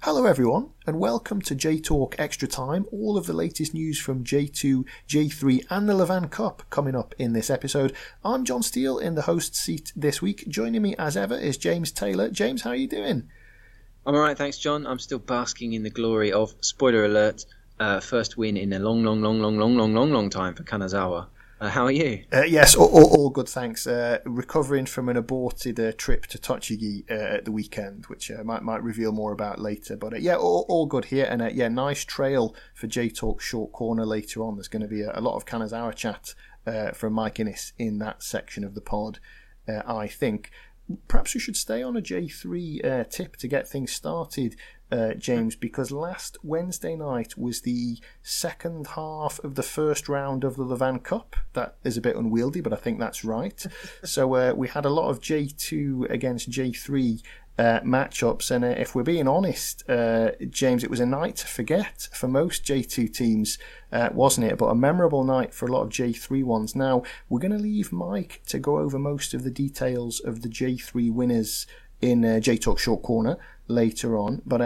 Hello everyone, and welcome to J-Talk Extra Time. All of the latest news from J2, J3 and the Levan Cup coming up in this episode. I'm John Steele in the host seat this week. Joining me as ever is James Taylor. James, how are you doing? I'm alright, thanks John. I'm still basking in the glory of, spoiler alert, first win in a long time for Kanazawa. How are you? Yes, all good, thanks. Recovering from an aborted trip to Tochigi at the weekend, which might reveal more about later. But all good here. And nice trail for J-Talk Short Corner later on. There's going to be a lot of Kanazawa chat from Mike Innes in that section of the pod, I think. Perhaps we should stay on a J3 tip to get things started, James, because last Wednesday night was the second half of the first round of the Levan Cup. That is a bit unwieldy, but I think that's right. So we had a lot of J2 against J3 matchups, and if we're being honest, James, it was a night to forget for most J2 teams, wasn't it? But a memorable night for a lot of J3 ones. Now, we're going to leave Mike to go over most of the details of the J3 winners in J-Talk Short Corner later on. But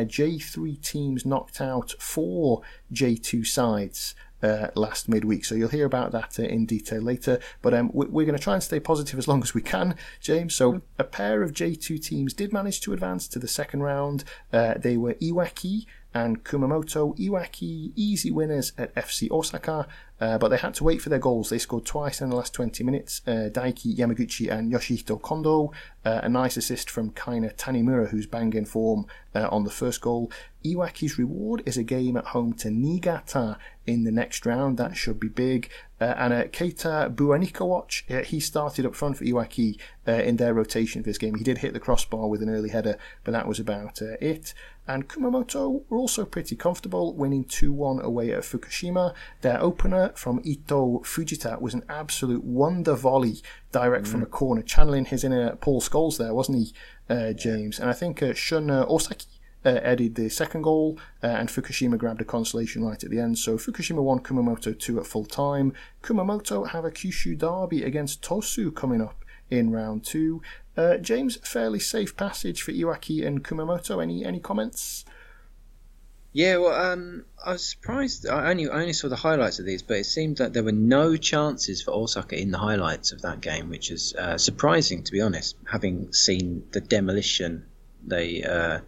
J3 teams knocked out 4 J2 sides last midweek, so you'll hear about that in detail later. But we're going to try and stay positive as long as we can, James. So a pair of J2 teams did manage to advance to the second round. They were Iwaki and Kumamoto. Iwaki easy winners at FC Osaka, but they had to wait for their goals. They scored twice in the last 20 minutes. Daiki Yamaguchi and Yoshihito Kondo. A nice assist from Kaina Tanimura, who's banging form on the first goal. Iwaki's reward is a game at home to Niigata in the next round. That should be big. And Keita Buanikowac, he started up front for Iwaki in their rotation for this game. He did hit the crossbar with an early header, but that was about it. And Kumamoto were also pretty comfortable, winning 2-1 away at Fukushima. Their opener from Ito Fujita was an absolute wonder volley direct from a corner, channeling his inner Paul Scholes there, wasn't he, James? And I think Shun Osaki added the second goal, and Fukushima grabbed a consolation right at the end. So Fukushima 1, Kumamoto 2 at full time. Kumamoto have a Kyushu derby against Tosu coming up in round 2. James, fairly safe passage for Iwaki and Kumamoto. Any comments? Yeah, well, I was surprised. I only saw the highlights of these, but it seemed that there were no chances for Osaka in the highlights of that game, which is surprising, to be honest, having seen the demolition they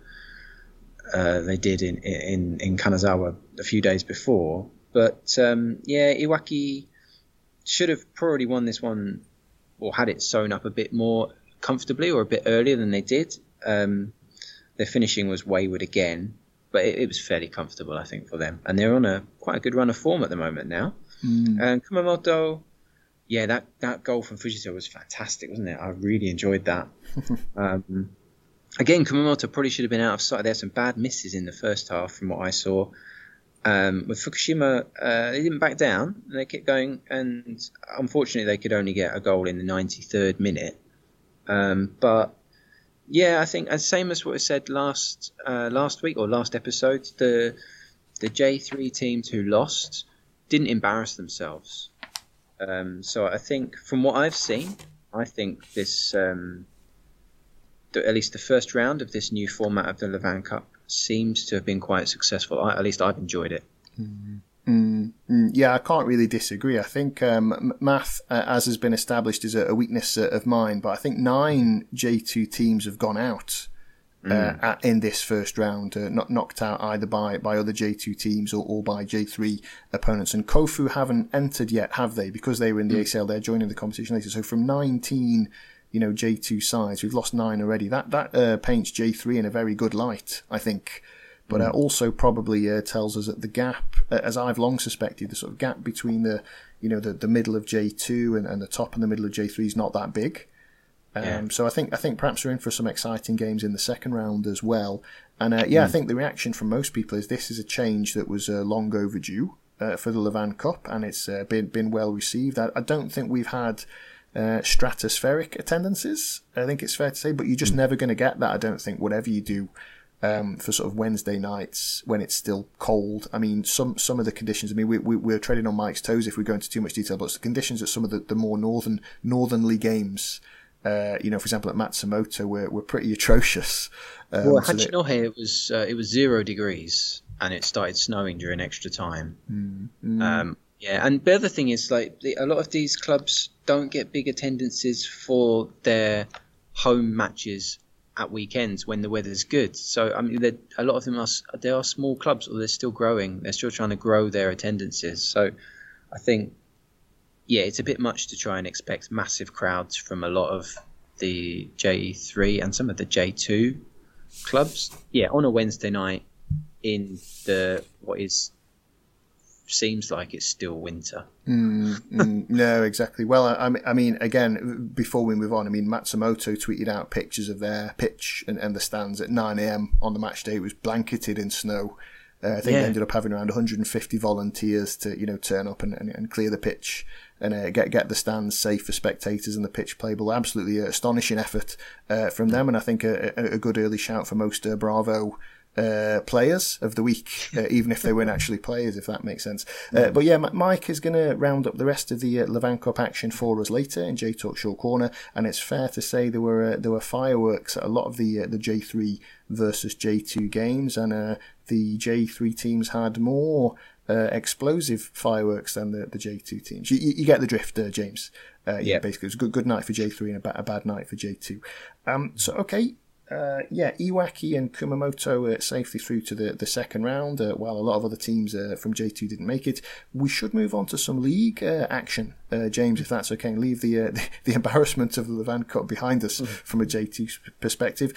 did in Kanazawa a few days before. But Iwaki should have probably won this one, or had it sewn up a bit more comfortably or a bit earlier than they did. Their finishing was wayward again, but it was fairly comfortable, I think, for them. And they're on quite a good run of form at the moment now. And Kumamoto, that goal from Fujita was fantastic, wasn't it? I really enjoyed that. Again, Kumamoto probably should have been out of sight. There were some bad misses in the first half from what I saw. With Fukushima, they didn't back down. They kept going, and unfortunately they could only get a goal in the 93rd minute. But I think as same as what I said last week or last episode, the J3 teams who lost didn't embarrass themselves. So I think from what I've seen, I think this at least the first round of this new format of the Levan Cup seems to have been quite successful. At least I've enjoyed it. Yeah, I can't really disagree. I think math, as has been established, is a weakness of mine, but I think 9 J2 teams have gone out in this first round, not knocked out either by other J2 teams or by J3 opponents. And Kofu haven't entered yet, have they? Because they were in the ACL, they're joining the competition later. So from 19 J2 sides, we've lost 9 already. That paints J3 in a very good light, I think. But also probably tells us that the gap, as I've long suspected, the sort of gap between the middle of J2 and the top and the middle of J3 is not that big. So I think perhaps we're in for some exciting games in the second round as well. And I think the reaction from most people is this is a change that was long overdue for the Levan Cup, and it's been well received. I don't think we've had stratospheric attendances, I think it's fair to say, but you're just never going to get that, I don't think, whatever you do. For sort of Wednesday nights when it's still cold. I mean, some of the conditions. I mean, we're treading on Mike's toes if we go into too much detail. But the conditions at some of the more northernly games for example, at Matsumoto were pretty atrocious. Well, Hachinohe, it was 0 degrees and it started snowing during extra time. And the other thing is, like, a lot of these clubs don't get big attendances for their home matches at weekends when the weather's good. So, I mean, a lot of them are small clubs, or they're still growing. They're still trying to grow their attendances. So, I think, it's a bit much to try and expect massive crowds from a lot of the J3 and some of the J2 clubs. Yeah, on a Wednesday night in seems like it's still winter. No, exactly. Well, I mean, again, before we move on, I mean, Matsumoto tweeted out pictures of their pitch and the stands at 9 a.m. on the match day. It was blanketed in snow. I think they ended up having around 150 volunteers to, turn up and clear the pitch and get the stands safe for spectators and the pitch playable. Absolutely astonishing effort from them, and I think a good early shout for most Bravo players of the week, even if they weren't actually players, if that makes sense. But yeah, Mike is going to round up the rest of the Levant Cup action for us later in J Talk Short Corner, and it's fair to say there were fireworks at a lot of the J3 versus J2 games, and the J3 teams had more explosive fireworks than the J2 teams. You get the drift, James. Basically, it was a good night for J3 and a bad night for J2. Iwaki and Kumamoto safely through to the second round, while a lot of other teams from J2 didn't make it. We should move on to some league action, James, if that's okay, and leave the embarrassment of the Levant Cup behind us from a J2 perspective.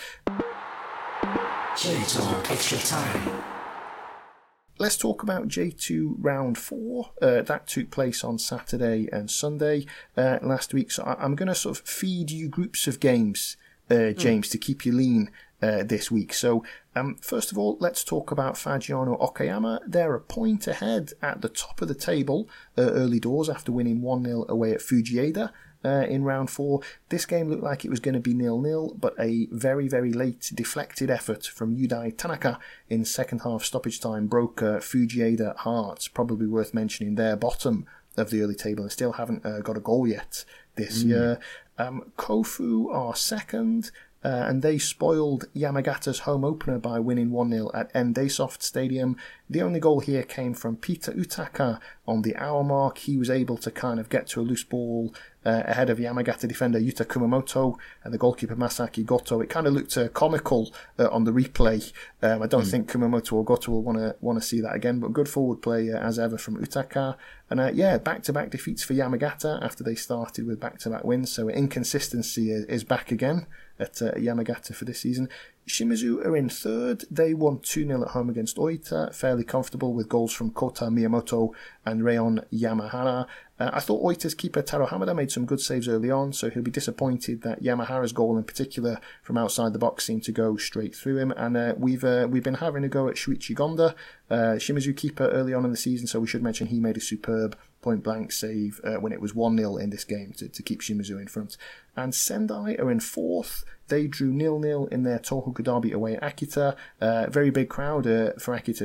J2 Extra Time. Let's talk about J2 Round 4. That took place on Saturday and Sunday last week, so I'm going to sort of feed you groups of games, James, to keep you lean this week. So, first of all, let's talk about Fagiano Okayama. They're a point ahead at the top of the table early doors after winning 1-0 away at Fujieda in round 4. This game looked like it was going to be 0-0, but a very, very late deflected effort from Yudai Tanaka in second half stoppage time broke Fujieda hearts. Probably worth mentioning their bottom of the early table and still haven't got a goal yet this year. Kofu are second, and they spoiled Yamagata's home opener by winning 1-0 at Endaysoft Stadium. The only goal here came from Peter Utaka on the hour mark. He was able to kind of get to a loose ball ahead of Yamagata defender Yuta Kumamoto and the goalkeeper Masaki Goto. It kind of looked comical on the replay. I don't think Kumamoto or Goto will want to see that again, but good forward play as ever from Utaka. And back-to-back defeats for Yamagata after they started with back-to-back wins, so inconsistency is back again at Yamagata for this season. Shimizu are in third. They won 2-0 at home against Oita, fairly comfortable with goals from Kota Miyamoto and Reion Yamahara. I thought Oita's keeper Taro Hamada made some good saves early on, so he'll be disappointed that Yamahara's goal in particular from outside the box seemed to go straight through him. And we've been having a go at Shuichi Gonda, Shimizu keeper early on in the season, so we should mention he made a superb point-blank save when it was 1-0 in this game to keep Shimizu in front. And Sendai are in fourth. They drew 0-0 in their Tohoku derby away at Akita. Very big crowd for Akita,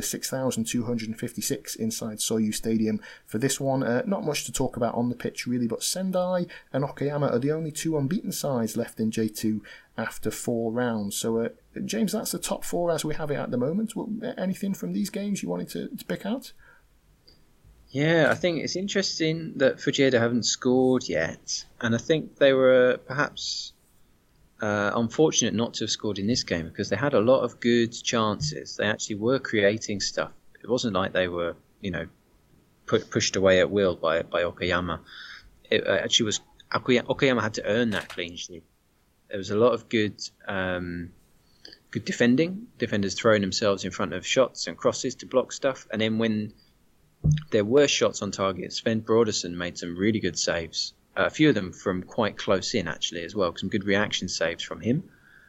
6,256 inside Soyu Stadium for this one. Not much to talk about on the pitch really, but Sendai and Okayama are the only two unbeaten sides left in J2 after 4 rounds. So, James, that's the top 4 as we have it at the moment. Anything from these games you wanted to pick out? Yeah, I think it's interesting that Fujieda haven't scored yet, and I think they were perhaps unfortunate not to have scored in this game because they had a lot of good chances. They actually were creating stuff. It wasn't like they were, pushed away at will by Okayama. It actually was Okayama had to earn that clean sheet. There was a lot of good defending. Defenders throwing themselves in front of shots and crosses to block stuff, and then when there were shots on target, Sven Brodersen made some really good saves. A few of them from quite close in, actually, as well. Some good reaction saves from him.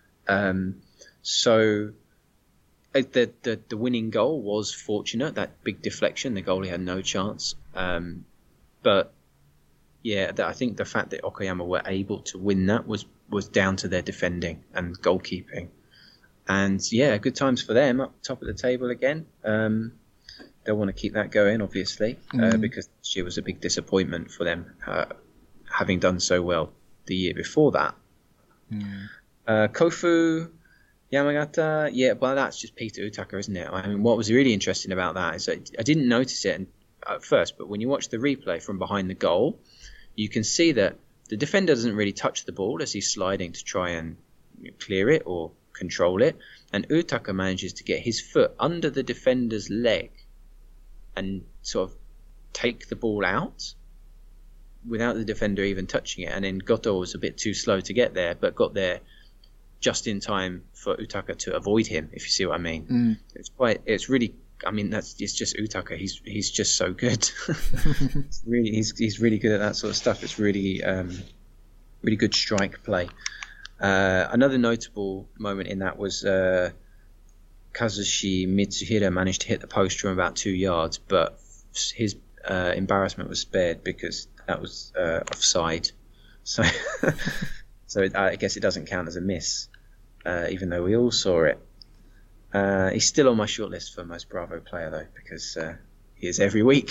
So the winning goal was fortunate. That big deflection, the goalie had no chance. But yeah, I think the fact that Okayama were able to win that was down to their defending and goalkeeping. And yeah, good times for them up top of the table again. They'll want to keep that going, obviously, because this year was a big disappointment for them, having done so well the year before that. Kofu Yamagata, yeah, well, that's just Peter Utaka, isn't it? I mean, what was really interesting about that is that I didn't notice it at first, but when you watch the replay from behind the goal, you can see that the defender doesn't really touch the ball as he's sliding to try and clear it or control it, and Utaka manages to get his foot under the defender's leg and sort of take the ball out without the defender even touching it. And then Goto was a bit too slow to get there, but got there just in time for Utaka to avoid him, if you see what I mean. It's really, I mean, it's just Utaka. He's just so good. He's really good at that sort of stuff. It's really really good strike play. Another notable moment in that was Kazushi Mitsuhira managed to hit the post from about 2 yards, but his embarrassment was spared because that was offside. So I guess it doesn't count as a miss, even though we all saw it. He's still on my shortlist for most Bravo player, though, because he is every week.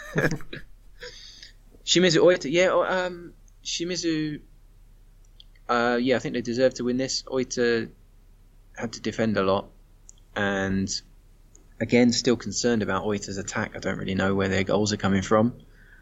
Shimizu Oita, Shimizu, I think they deserve to win this. Oita had to defend a lot, and again, still concerned about Oita's attack. I don't really know where their goals are coming from.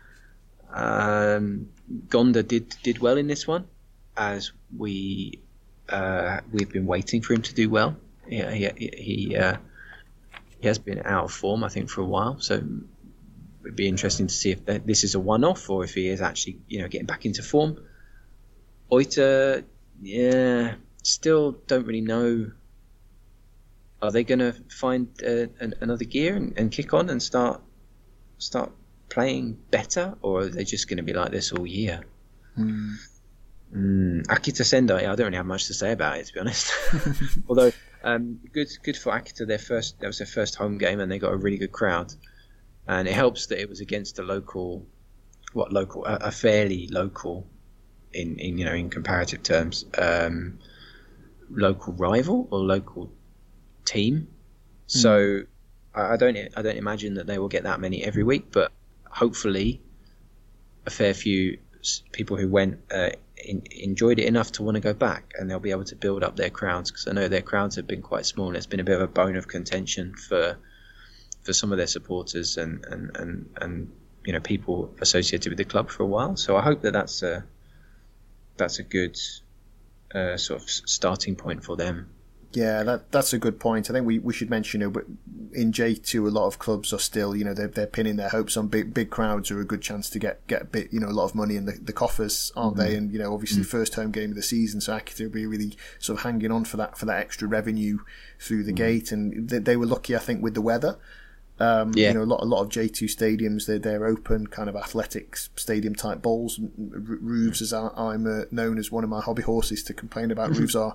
Gonda did well in this one, as we've been waiting for him to do well. He has been out of form, I think, for a while. So it'd be interesting to see if this is a one-off or if he is actually, getting back into form. Oita, still don't really know. Are they going to find another gear and kick on and start playing better, or are they just going to be like this all year? Akita Sendai, I don't really have much to say about it, to be honest. Although good for Akita. That was their first home game, and they got a really good crowd. And it helps that it was against a fairly local, in comparative terms, local rival or local team. So I don't imagine that they will get that many every week, but hopefully a fair few people who went enjoyed it enough to want to go back, and they'll be able to build up their crowds, because I know their crowds have been quite small. It's been a bit of a bone of contention for some of their supporters and people associated with the club for a while. So I hope that's a good sort of starting point for them. Yeah, that's a good point. I think we should mention, in J2 a lot of clubs are still, they're pinning their hopes on big crowds are a good chance to get a bit, a lot of money in the coffers, aren't they? And obviously first home game of the season, so Akita will be really sort of hanging on for that extra revenue through the gate, and they were lucky, I think, with the weather. A lot of J2 stadiums, they're open kind of athletics stadium type bowls. Roofs, as I'm known as one of my hobby horses to complain about, roofs are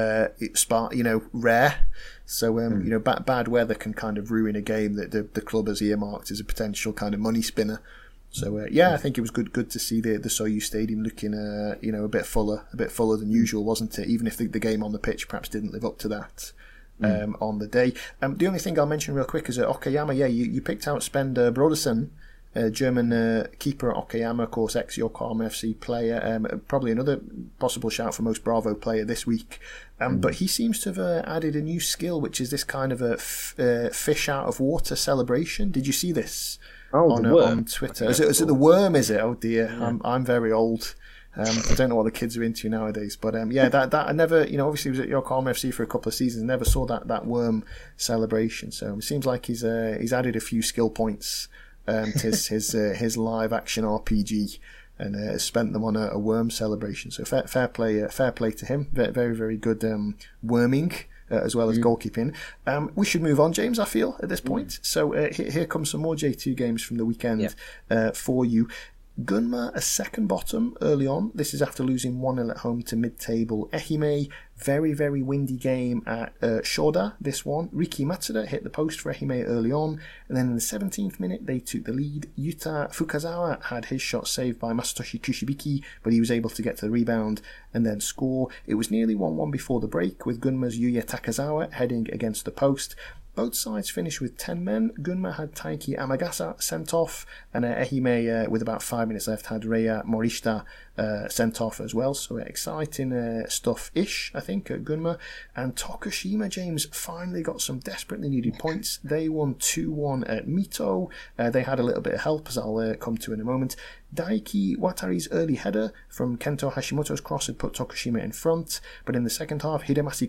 rare. So bad weather can kind of ruin a game that the club has earmarked as a potential kind of money spinner. So I think it was good to see the Soyuz Stadium looking a bit fuller than usual, wasn't it? Even if the game on the pitch perhaps didn't live up to that. On the day. The only thing I'll mention real quick is Okayama. Yeah, you picked out Spender Brodersen, German keeper at Okayama, of course, ex-Yokohama FC player. Probably another possible shout for most Bravo player this week. But he seems to have added a new skill, which is this kind of a fish out of water celebration. Did you see this on Twitter? Is it the worm? Is it? Oh dear, yeah. I'm very old. I don't know what the kids are into nowadays, but that I never, obviously he was at Yokohama FC for a couple of seasons, never saw that worm celebration. So it seems like he's added a few skill points to his live action RPG, and spent them on a worm celebration. So fair play to him. Very very good worming. As well as goalkeeping. We should move on, James, I feel, at this point. So here comes some more J2 games from the weekend for you. Gunma, a second bottom early on. This is after losing 1-0 at home to mid-table Ehime. Very, very windy game at Shoda, this one. Riki Matsuda hit the post for Ehime early on, and then in the 17th minute they took the lead. Yuta Fukazawa had his shot saved by Masatoshi Kushibiki, but he was able to get to the rebound and then score. It was nearly 1-1 before the break, with Gunma's Yuya Takazawa heading against the post. Both sides finished with 10 men. Gunma had Taiki Amagasa sent off, and Ehime, with about 5 minutes left, had Reya Morishita sent off as well. So exciting stuff-ish, I think, at Gunma. And Tokushima, James, finally got some desperately needed points. They won 2-1 at Mito. They had a little bit of help, as I'll come to in a moment. Daiki Watari's early header from Kento Hashimoto's cross had put Tokushima in front, but in the second half, Hidemasa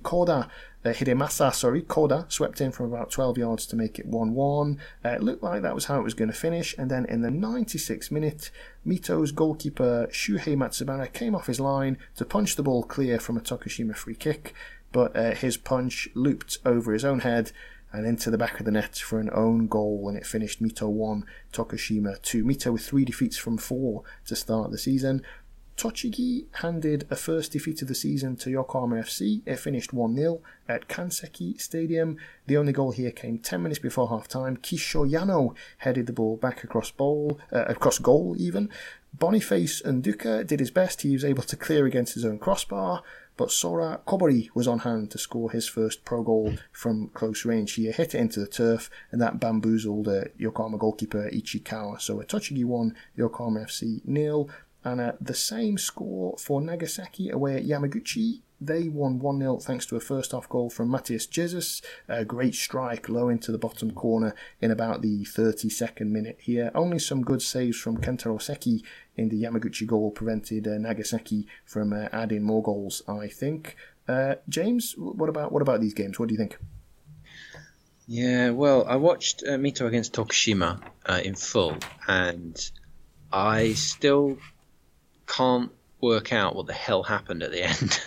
Koda swept in from about 12 yards to make it 1-1. It looked like that was how it was going to finish, and then in the 96th minute, Mito's goalkeeper Shuhei Matsubara came off his line to punch the ball clear from a Tokushima free kick, but his punch looped over his own head and into the back of the net for an own goal, and it finished Mito 1, Tokushima 2. Mito with 3 defeats from 4 to start the season. Tochigi handed a first defeat of the season to Yokohama FC. It finished 1-0 at Kanseki Stadium. The only goal here came 10 minutes before half-time. Kisho Yano headed the ball back across goal even. Boniface Nduka did his best. He was able to clear against his own crossbar, but Sora Kobori was on hand to score his first pro goal from close range. He hit it into the turf, and that bamboozled Yokohama goalkeeper Ichikawa. So a Tochigi 1, Yokohama FC 0. And the same score for Nagasaki away at Yamaguchi. They won 1-0 thanks to a first-half goal from Matthias Jesus. A great strike low into the bottom corner in about the 32nd minute here. Only some good saves from Kentaro Seki in the Yamaguchi goal prevented Nagasaki from adding more goals, I think. James, what about these games? What do you think? Yeah, well, I watched Mito against Tokushima in full, and I still can't work out what the hell happened at the end.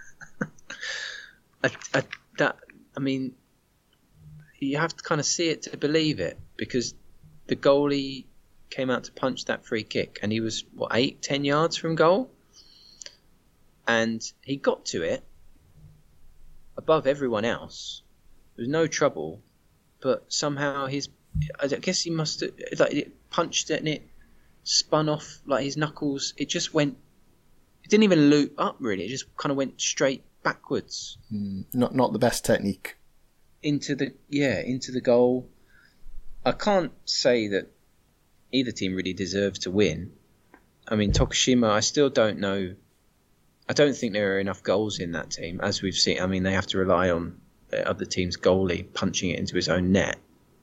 I mean, you have to kind of see it to believe it, because the goalie came out to punch that free kick, and he was 8-10 yards from goal, and he got to it above everyone else. There was no trouble, but somehow I guess he must have it punched it and it spun off his knuckles. It didn't even loop up really. It just kind of went straight backwards. Not the best technique. Into the goal. I can't say that either team really deserved to win. I mean, Tokushima, I still don't know. I don't think there are enough goals in that team, as we've seen. I mean, they have to rely on the other team's goalie punching it into his own net.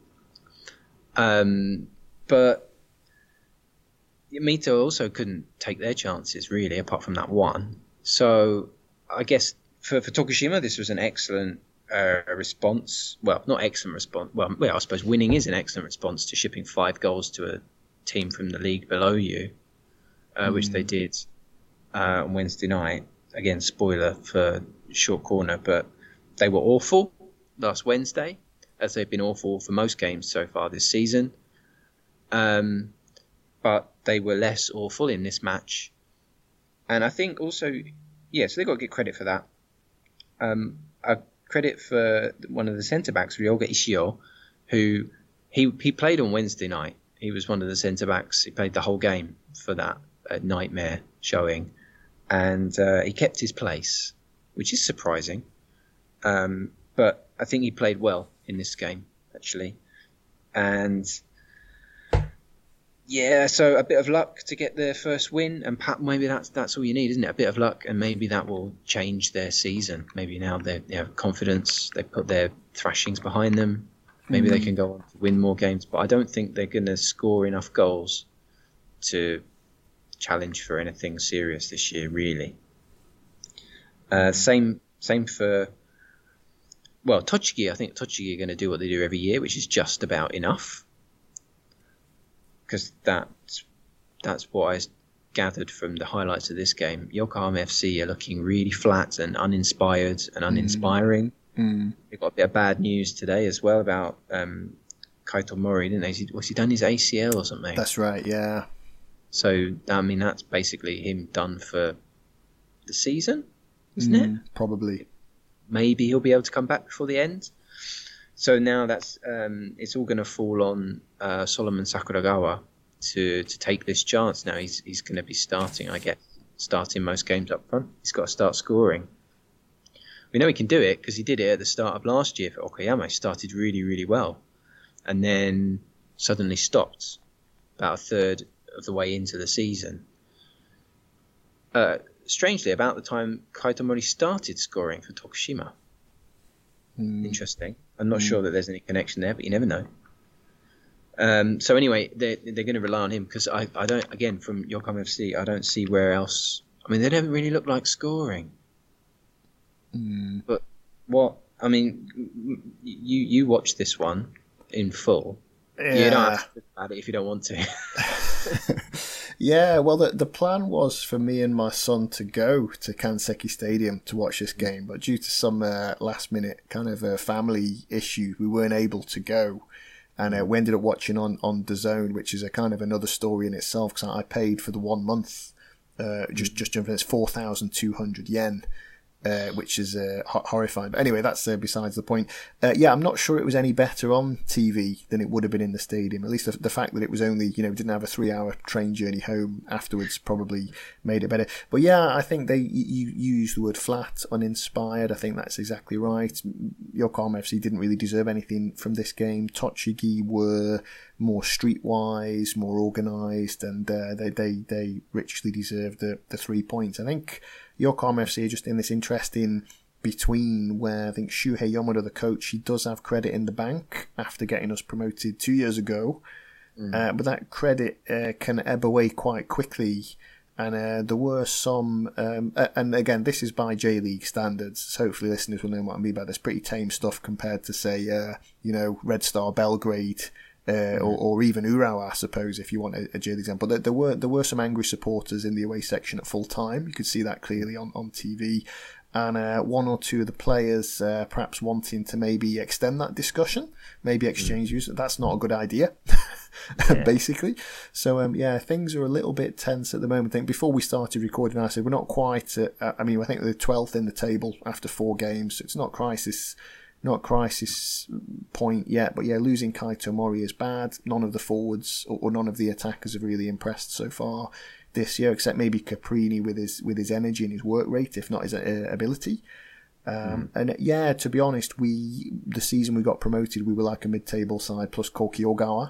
But Mito also couldn't take their chances, really, apart from that one. So I guess for Tokushima, this was an excellent response. Well, not excellent response. Well, I suppose winning is an excellent response to shipping 5 goals to a team from the league below you, which they did on Wednesday night. Again, spoiler for Short Corner, but they were awful last Wednesday, as they've been awful for most games so far this season. But they were less awful in this match. And I think also, so they've got to get credit for that. Credit for one of the centre-backs, Ryoga Ishio, who he played on Wednesday night. He was one of the centre-backs. He played the whole game for that nightmare showing. And he kept his place, which is surprising. But I think he played well in this game, actually. And yeah, so a bit of luck to get their first win, and maybe that's all you need, isn't it? A bit of luck, and maybe that will change their season. Maybe now they have confidence, they put their thrashings behind them. Maybe they can go on to win more games, but I don't think they're going to score enough goals to challenge for anything serious this year, really. Same for Tochigi. I think Tochigi are going to do what they do every year, which is just about enough. Because that's what I gathered from the highlights of this game. Yokohama FC are looking really flat and uninspired and uninspiring. They got a bit of bad news today as well about Kaito Mori, didn't they? Was he done his ACL or something? That's right, yeah. So, I mean, that's basically him done for the season, isn't it? Probably. Maybe he'll be able to come back before the end. So now that's it's all going to fall on Solomon Sakuragawa to take this chance. Now he's going to be starting most games up front. He's got to start scoring. We know he can do it because he did it at the start of last year for Okayama. He started really, really well, and then suddenly stopped about a third of the way into the season. strangely, about the time Kaito Mori started scoring for Tokushima. Interesting. I'm not sure that there's any connection there, but you never know. So anyway, they're going to rely on him because I don't. Again, from Yokohama FC, I don't see where else. I mean, they don't really look like scoring. But what? I mean, you watch this one in full. Yeah. You don't have to think about it if you don't want to. Yeah, well, the plan was for me and my son to go to Kanseki Stadium to watch this game, but due to some last-minute kind of family issue, we weren't able to go, and we ended up watching on DAZN, which is a kind of another story in itself, because I paid for the 1 month, just jumping, it's 4,200 yen. Which is horrifying. But anyway, that's besides the point. Yeah, I'm not sure it was any better on TV than it would have been in the stadium. At least the fact that it was only, didn't have a 3-hour train journey home afterwards probably made it better. But yeah, I think you used the word flat, uninspired. I think that's exactly right. Yokohama FC didn't really deserve anything from this game. Tochigi were more streetwise, more organised, and they richly deserved the 3 points. I think Yokohama FC are just in this interesting between where I think Shuhei Yamada, the coach, he does have credit in the bank after getting us promoted 2 years ago, but that credit can ebb away quite quickly. And there were some, and again, this is by J-League standards, so hopefully listeners will know what I mean by this. Pretty tame stuff compared to, say, Red Star Belgrade, or even Urawa, I suppose, if you want a J-League example. There were some angry supporters in the away section at full time. You could see that clearly on TV. And one or two of the players perhaps wanting to maybe extend that discussion, maybe exchange views. That's not a good idea, basically. So, things are a little bit tense at the moment. I think before we started recording, I said we're not quite I think we're the 12th in the table after 4 games. So it's not crisis point yet, but yeah, losing Kaito Mori is bad. None of the forwards or none of the attackers have really impressed so far this year, except maybe Caprini with his energy and his work rate, if not his ability. And yeah, to be honest, the season we got promoted, we were like a mid-table side plus Koki Ogawa.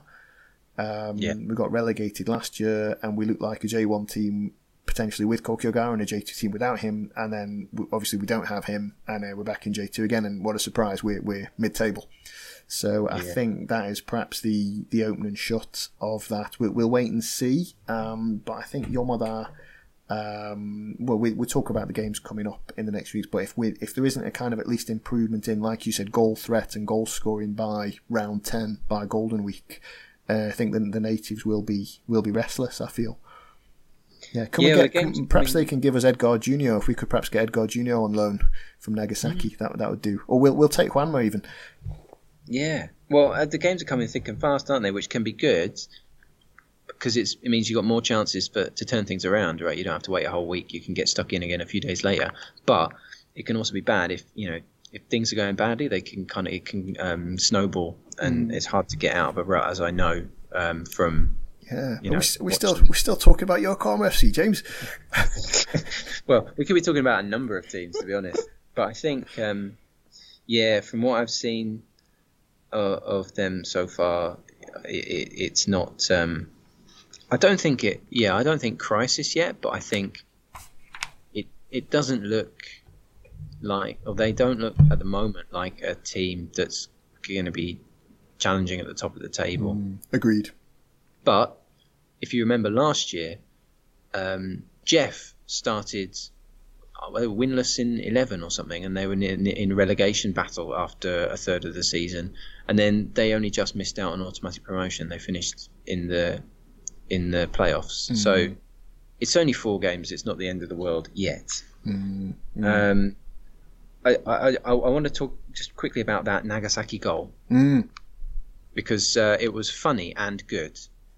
We got relegated last year, and we looked like a J1 team potentially with Koki Ogawa and a J2 team without him, and then obviously we don't have him, and we're back in J2 again, and what a surprise, we're mid-table. So I think that is perhaps the open and shut of that. We'll wait and see, but I think Yomada, we'll talk about the games coming up in the next weeks, but if there isn't a kind of at least improvement in, like you said, goal threat and goal scoring by round 10, by Golden Week, I think the natives will be restless, I feel. Yeah, perhaps they can give us Edgar Jr. If we could perhaps get Edgar Jr. on loan from Nagasaki, that would do. Or we'll take Juanma even. Yeah, well, the games are coming thick and fast, aren't they? Which can be good because it means you've got more chances to turn things around, right? You don't have to wait a whole week. You can get stuck in again a few days later. But it can also be bad if things are going badly. It can snowball, and it's hard to get out of a rut, as I know from. Yeah, we're still talking about Yokohama FC, James. Well, we could be talking about a number of teams, to be honest. But I think, from what I've seen of them so far, it's not. I don't think crisis yet, but I think it doesn't look like, or they don't look at the moment like a team that's going to be challenging at the top of the table. Agreed. But if you remember last year, Jeff started winless in 11 or something, and they were in relegation battle after a third of the season, and then they only just missed out on automatic promotion. They finished in the playoffs. So it's only 4 games. It's not the end of the world yet. I want to talk just quickly about that Nagasaki goal because it was funny and good.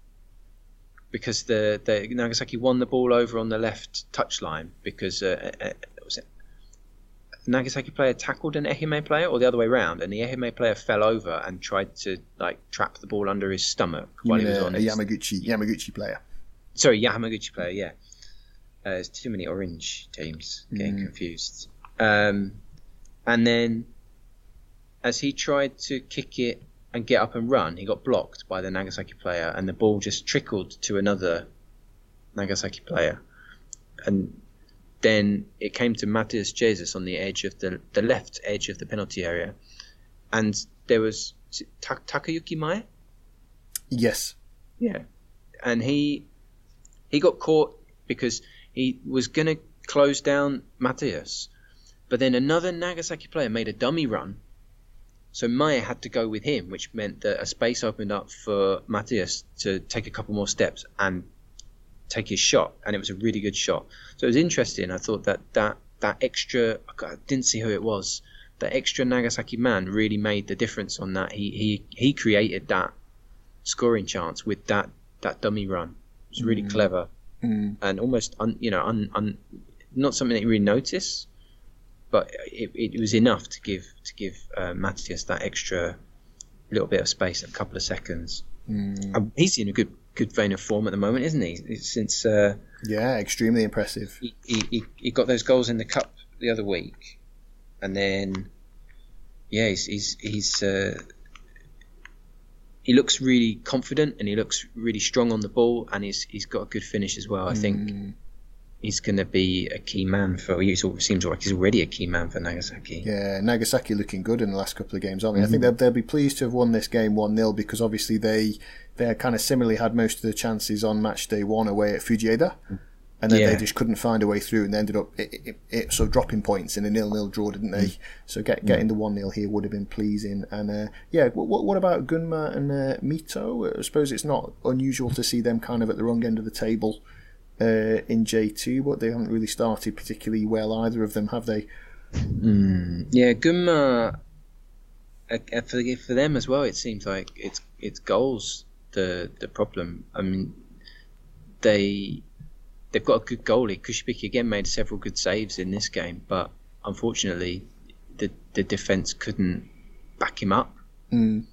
Because the Nagasaki won the ball over on the left touchline because was it Nagasaki player tackled an Ehime player, or the other way round, and the Ehime player fell over and tried to trap the ball under his stomach while he was on a Yamaguchi player. Sorry, Yamaguchi player. Yeah, there's too many orange teams, getting confused. And then as he tried to kick it and get up and run, he got blocked by the Nagasaki player, and the ball just trickled to another Nagasaki player. And then it came to Matthias Jesus on the edge of the left edge of the penalty area, and there was Takayuki Mae. Yes. Yeah, and he got caught because he was going to close down Matthias, but then another Nagasaki player made a dummy run, so Mae had to go with him, which meant that a space opened up for Matthias to take a couple more steps and take his shot, and it was a really good shot. So it was interesting. I thought that extra, I didn't see who it was, that extra Nagasaki man really made the difference on that. He created that scoring chance with that dummy run. It was really clever and almost not something that you really notice, but it was enough to give Matthias that extra little bit of space, a couple of seconds. He's in a good vein of form at the moment, isn't he? Since extremely impressive. He got those goals in the cup the other week, and then he looks really confident and he looks really strong on the ball, and he's got a good finish as well. I think he's going to be a key man for. It seems like he's already a key man for Nagasaki. Yeah, Nagasaki looking good in the last couple of games, aren't they? I think they'll be pleased to have won this game 1-0 because obviously they kind of similarly had most of the chances on match day 1 away at Fujieda, and then they just couldn't find a way through, and they ended up it sort of dropping points in a 0-0 draw, didn't they? So getting the 1-0 here would have been pleasing. And what about Gunma and Mito? I suppose it's not unusual to see them kind of at the wrong end of the table in J2, but they haven't really started particularly well, either of them, have they? Yeah, Gunma, for them as well, it seems like it's goals the problem. I mean, they've got a good goalie. Kushibiki again made several good saves in this game, but unfortunately the defence couldn't back him up. And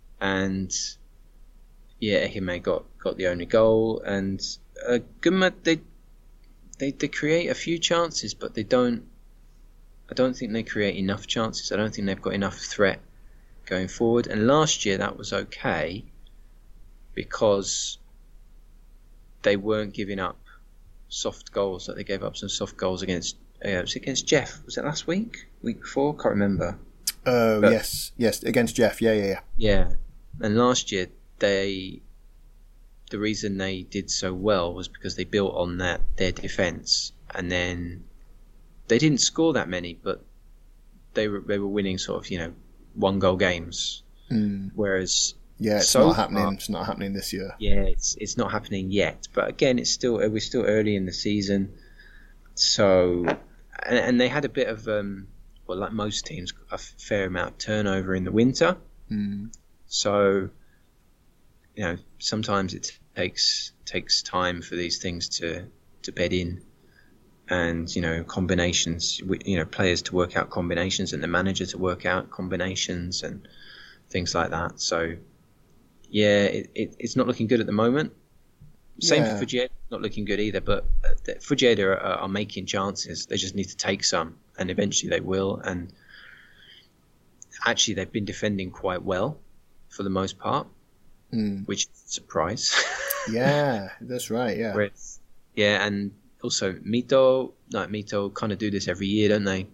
Ehime got the only goal, and Gunma, they create a few chances, but I don't think they create enough chances. I don't think they've got enough threat going forward. And last year that was okay because they weren't giving up soft goals. Like they gave up some soft goals against Jeff. Was it last week before? Can't remember. Oh, but, yes, against Jeff. Yeah. And last year the reason they did so well was because they built on their defence, and then they didn't score that many, but they were winning sort of 1-goal games. Whereas it's not happening. It's not happening this year. Yeah, it's not happening yet. But again, we're still early in the season, so and they had a bit of like most teams, a fair amount of turnover in the winter. So sometimes it takes time for these things to bed in, and combinations. Players to work out combinations, and the manager to work out combinations and things like that. So it's not looking good at the moment. Same for Fujieda, not looking good either. But Fujieda are making chances. They just need to take some, and eventually they will. And actually, they've been defending quite well for the most part, which is a surprise. Yeah, that's right. Yeah. And also Mito kind of do this every year, don't they?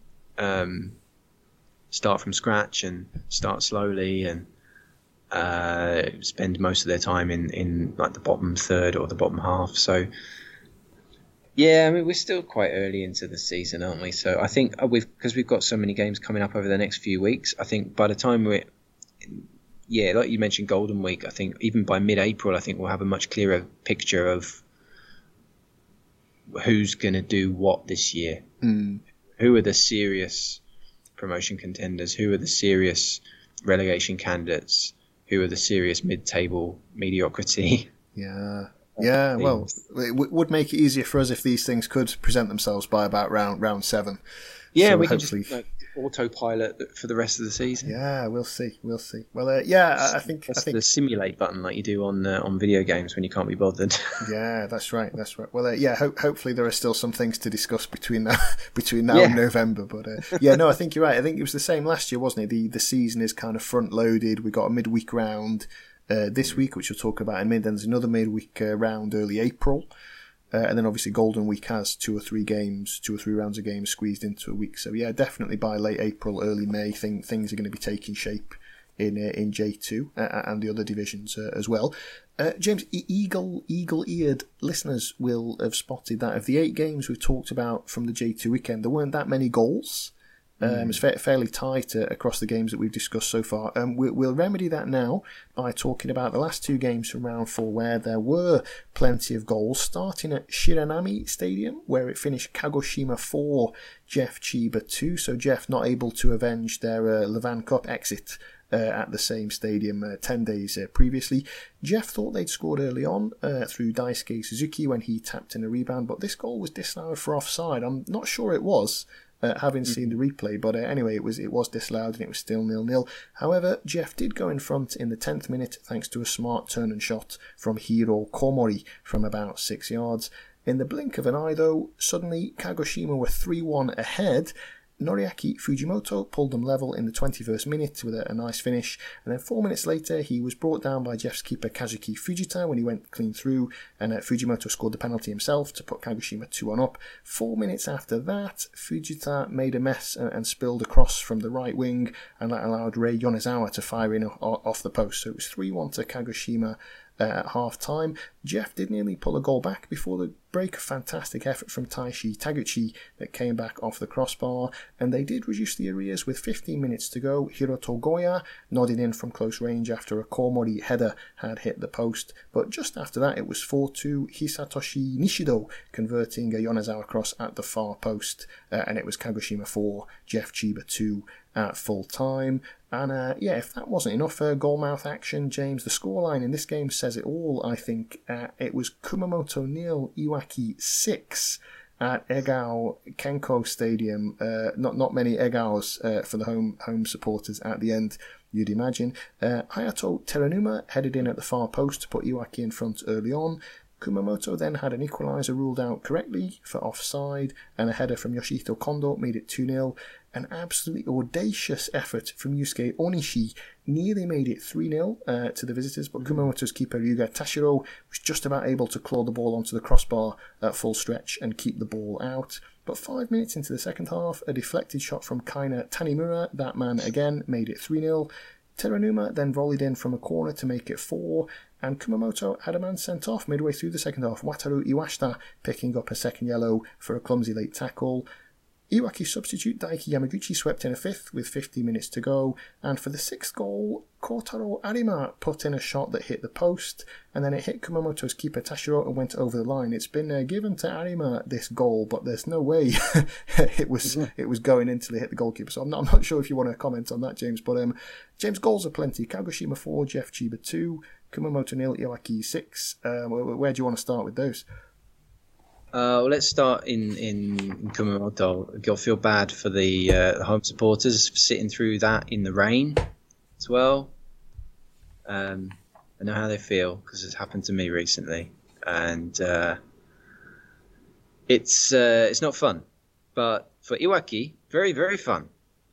Start from scratch and start slowly and spend most of their time in like the bottom third or the bottom half. So yeah, I mean, we're still quite early into the season, aren't we? So I think because we've got so many games coming up over the next few weeks, I think by the time like you mentioned Golden Week, I think even by mid-April, I think we'll have a much clearer picture of who's going to do what this year. Who are the serious promotion contenders? Who are the serious relegation candidates? Who are the serious mid-table mediocrity? Yeah. Well, it would make it easier for us if these things could present themselves by about round 7. Yeah, so we can just autopilot for the rest of the season. Yeah, we'll see. Well, I think the simulate button like you do on video games when you can't be bothered. Yeah, that's right. Well, hopefully there are still some things to discuss between now and November. But I think you're right. I think it was the same last year, wasn't it? The season is kind of front loaded. We got a midweek round this week, which we'll talk about in a minute. Then there's another midweek round early April. And then obviously Golden Week has 2 or 3 rounds of games squeezed into a week. So yeah, definitely by late April, early May, things are going to be taking shape in J2 and the other divisions as well. James, eagle-eared listeners will have spotted that of the 8 games we've talked about from the J2 weekend, there weren't that many goals. It's fairly tight across the games that we've discussed so far. We'll remedy that now by talking about the last 2 games from round 4 where there were plenty of goals, starting at Shiranami Stadium where it finished Kagoshima 4, Jeff Chiba 2. So Jeff not able to avenge their Levan Cup exit at the same stadium 10 days previously. Jeff thought they'd scored early on through Daisuke Suzuki when he tapped in a rebound, but this goal was disallowed for offside. I'm not sure it was, having seen the replay, but anyway, it was disallowed and it was still 0-0. However, Jeff did go in front in the 10th minute thanks to a smart turn and shot from Hiro Komori from about 6 yards. In the blink of an eye, though, suddenly Kagoshima were 3-1 ahead. Noriaki Fujimoto pulled them level in the 21st minute with a nice finish, and then 4 minutes later he was brought down by Jeff's keeper Kazuki Fujita when he went clean through, and Fujimoto scored the penalty himself to put Kagoshima 2-1 up. 4 minutes after that, Fujita made a mess and spilled a cross from the right wing, and that allowed Rei Yonezawa to fire in off the post. So it was 3-1 to Kagoshima at half time. Jeff did nearly pull a goal back before the break. A fantastic effort from Taishi Taguchi that came back off the crossbar, and they did reduce the arrears with 15 minutes to go. Hiroto Goya nodded in from close range after a Komori header had hit the post, but just after that it was 4-2, Hisatoshi Nishido converting a Yonezawa cross at the far post, and it was Kagoshima 4, Jeff Chiba 2 at full time. And if that wasn't enough goalmouth action, James, the scoreline in this game says it all, I think. It was Kumamoto 0, Iwaki 6 at Egao Kenko Stadium. Not many Egaos for the home supporters at the end, you'd imagine. Hayato Teranuma headed in at the far post to put Iwaki in front early on. Kumamoto then had an equaliser ruled out correctly for offside, and a header from Yoshihito Kondo made it 2-0. An absolutely audacious effort from Yusuke Onishi nearly made it 3-0 to the visitors, but Kumamoto's keeper Ryuga Tashiro was just about able to claw the ball onto the crossbar at full stretch and keep the ball out. But 5 minutes into the second half, a deflected shot from Kaina Tanimura, that man again, made it 3-0. Teranuma then volleyed in from a corner to make it 4, and Kumamoto had a man sent off midway through the second half, Wataru Iwashita picking up a second yellow for a clumsy late tackle. Iwaki substitute Daiki Yamaguchi swept in a 5th with 50 minutes to go, and for the 6th goal, Kotaro Arima put in a shot that hit the post, and then it hit Kumamoto's keeper Tashiro and went over the line. It's been given to Arima, this goal, but there's no way it was going in until it hit the goalkeeper. So I'm not sure if you want to comment on that, James, but James, goals are plenty. Kagoshima 4, Jeff Chiba 2, Kumamoto 0, Iwaki 6. Where do you want to start with those? Well, let's start in Kumamoto. I feel bad for the home supporters for sitting through that in the rain as well. I know how they feel because it's happened to me recently, and it's not fun. But for Iwaki, very, very fun.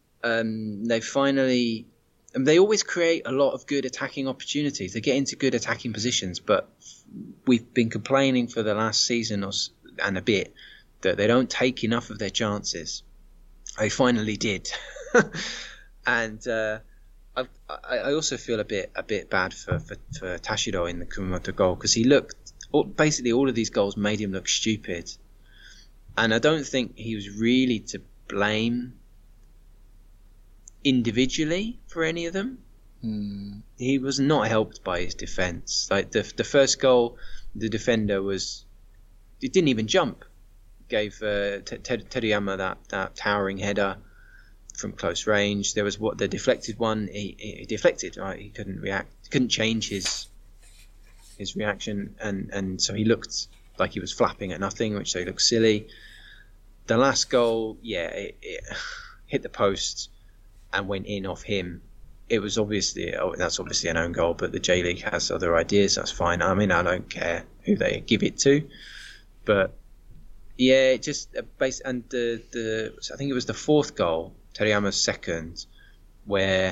They always create a lot of good attacking opportunities. They get into good attacking positions, but we've been complaining for the last season and a bit that they don't take enough of their chances. They finally did. And I also feel a bit bad for Tashiro in the Kumamoto goal, because he looked, basically all of these goals made him look stupid, and I don't think he was really to blame individually for any of them. He was not helped by his defence. Like the first goal, the defender it didn't even jump. Gave Teruyama that towering header from close range. There was the deflected one. He deflected. Right, he couldn't react. Couldn't change his reaction, and so he looked like he was flapping at nothing, which they looked silly. The last goal, it hit the post and went in off him. It was that's obviously an own goal, but the J League has other ideas. That's fine. I mean, I don't care who they give it to, but yeah, it just based, and I think it was the 4th goal, Teruyama's second, where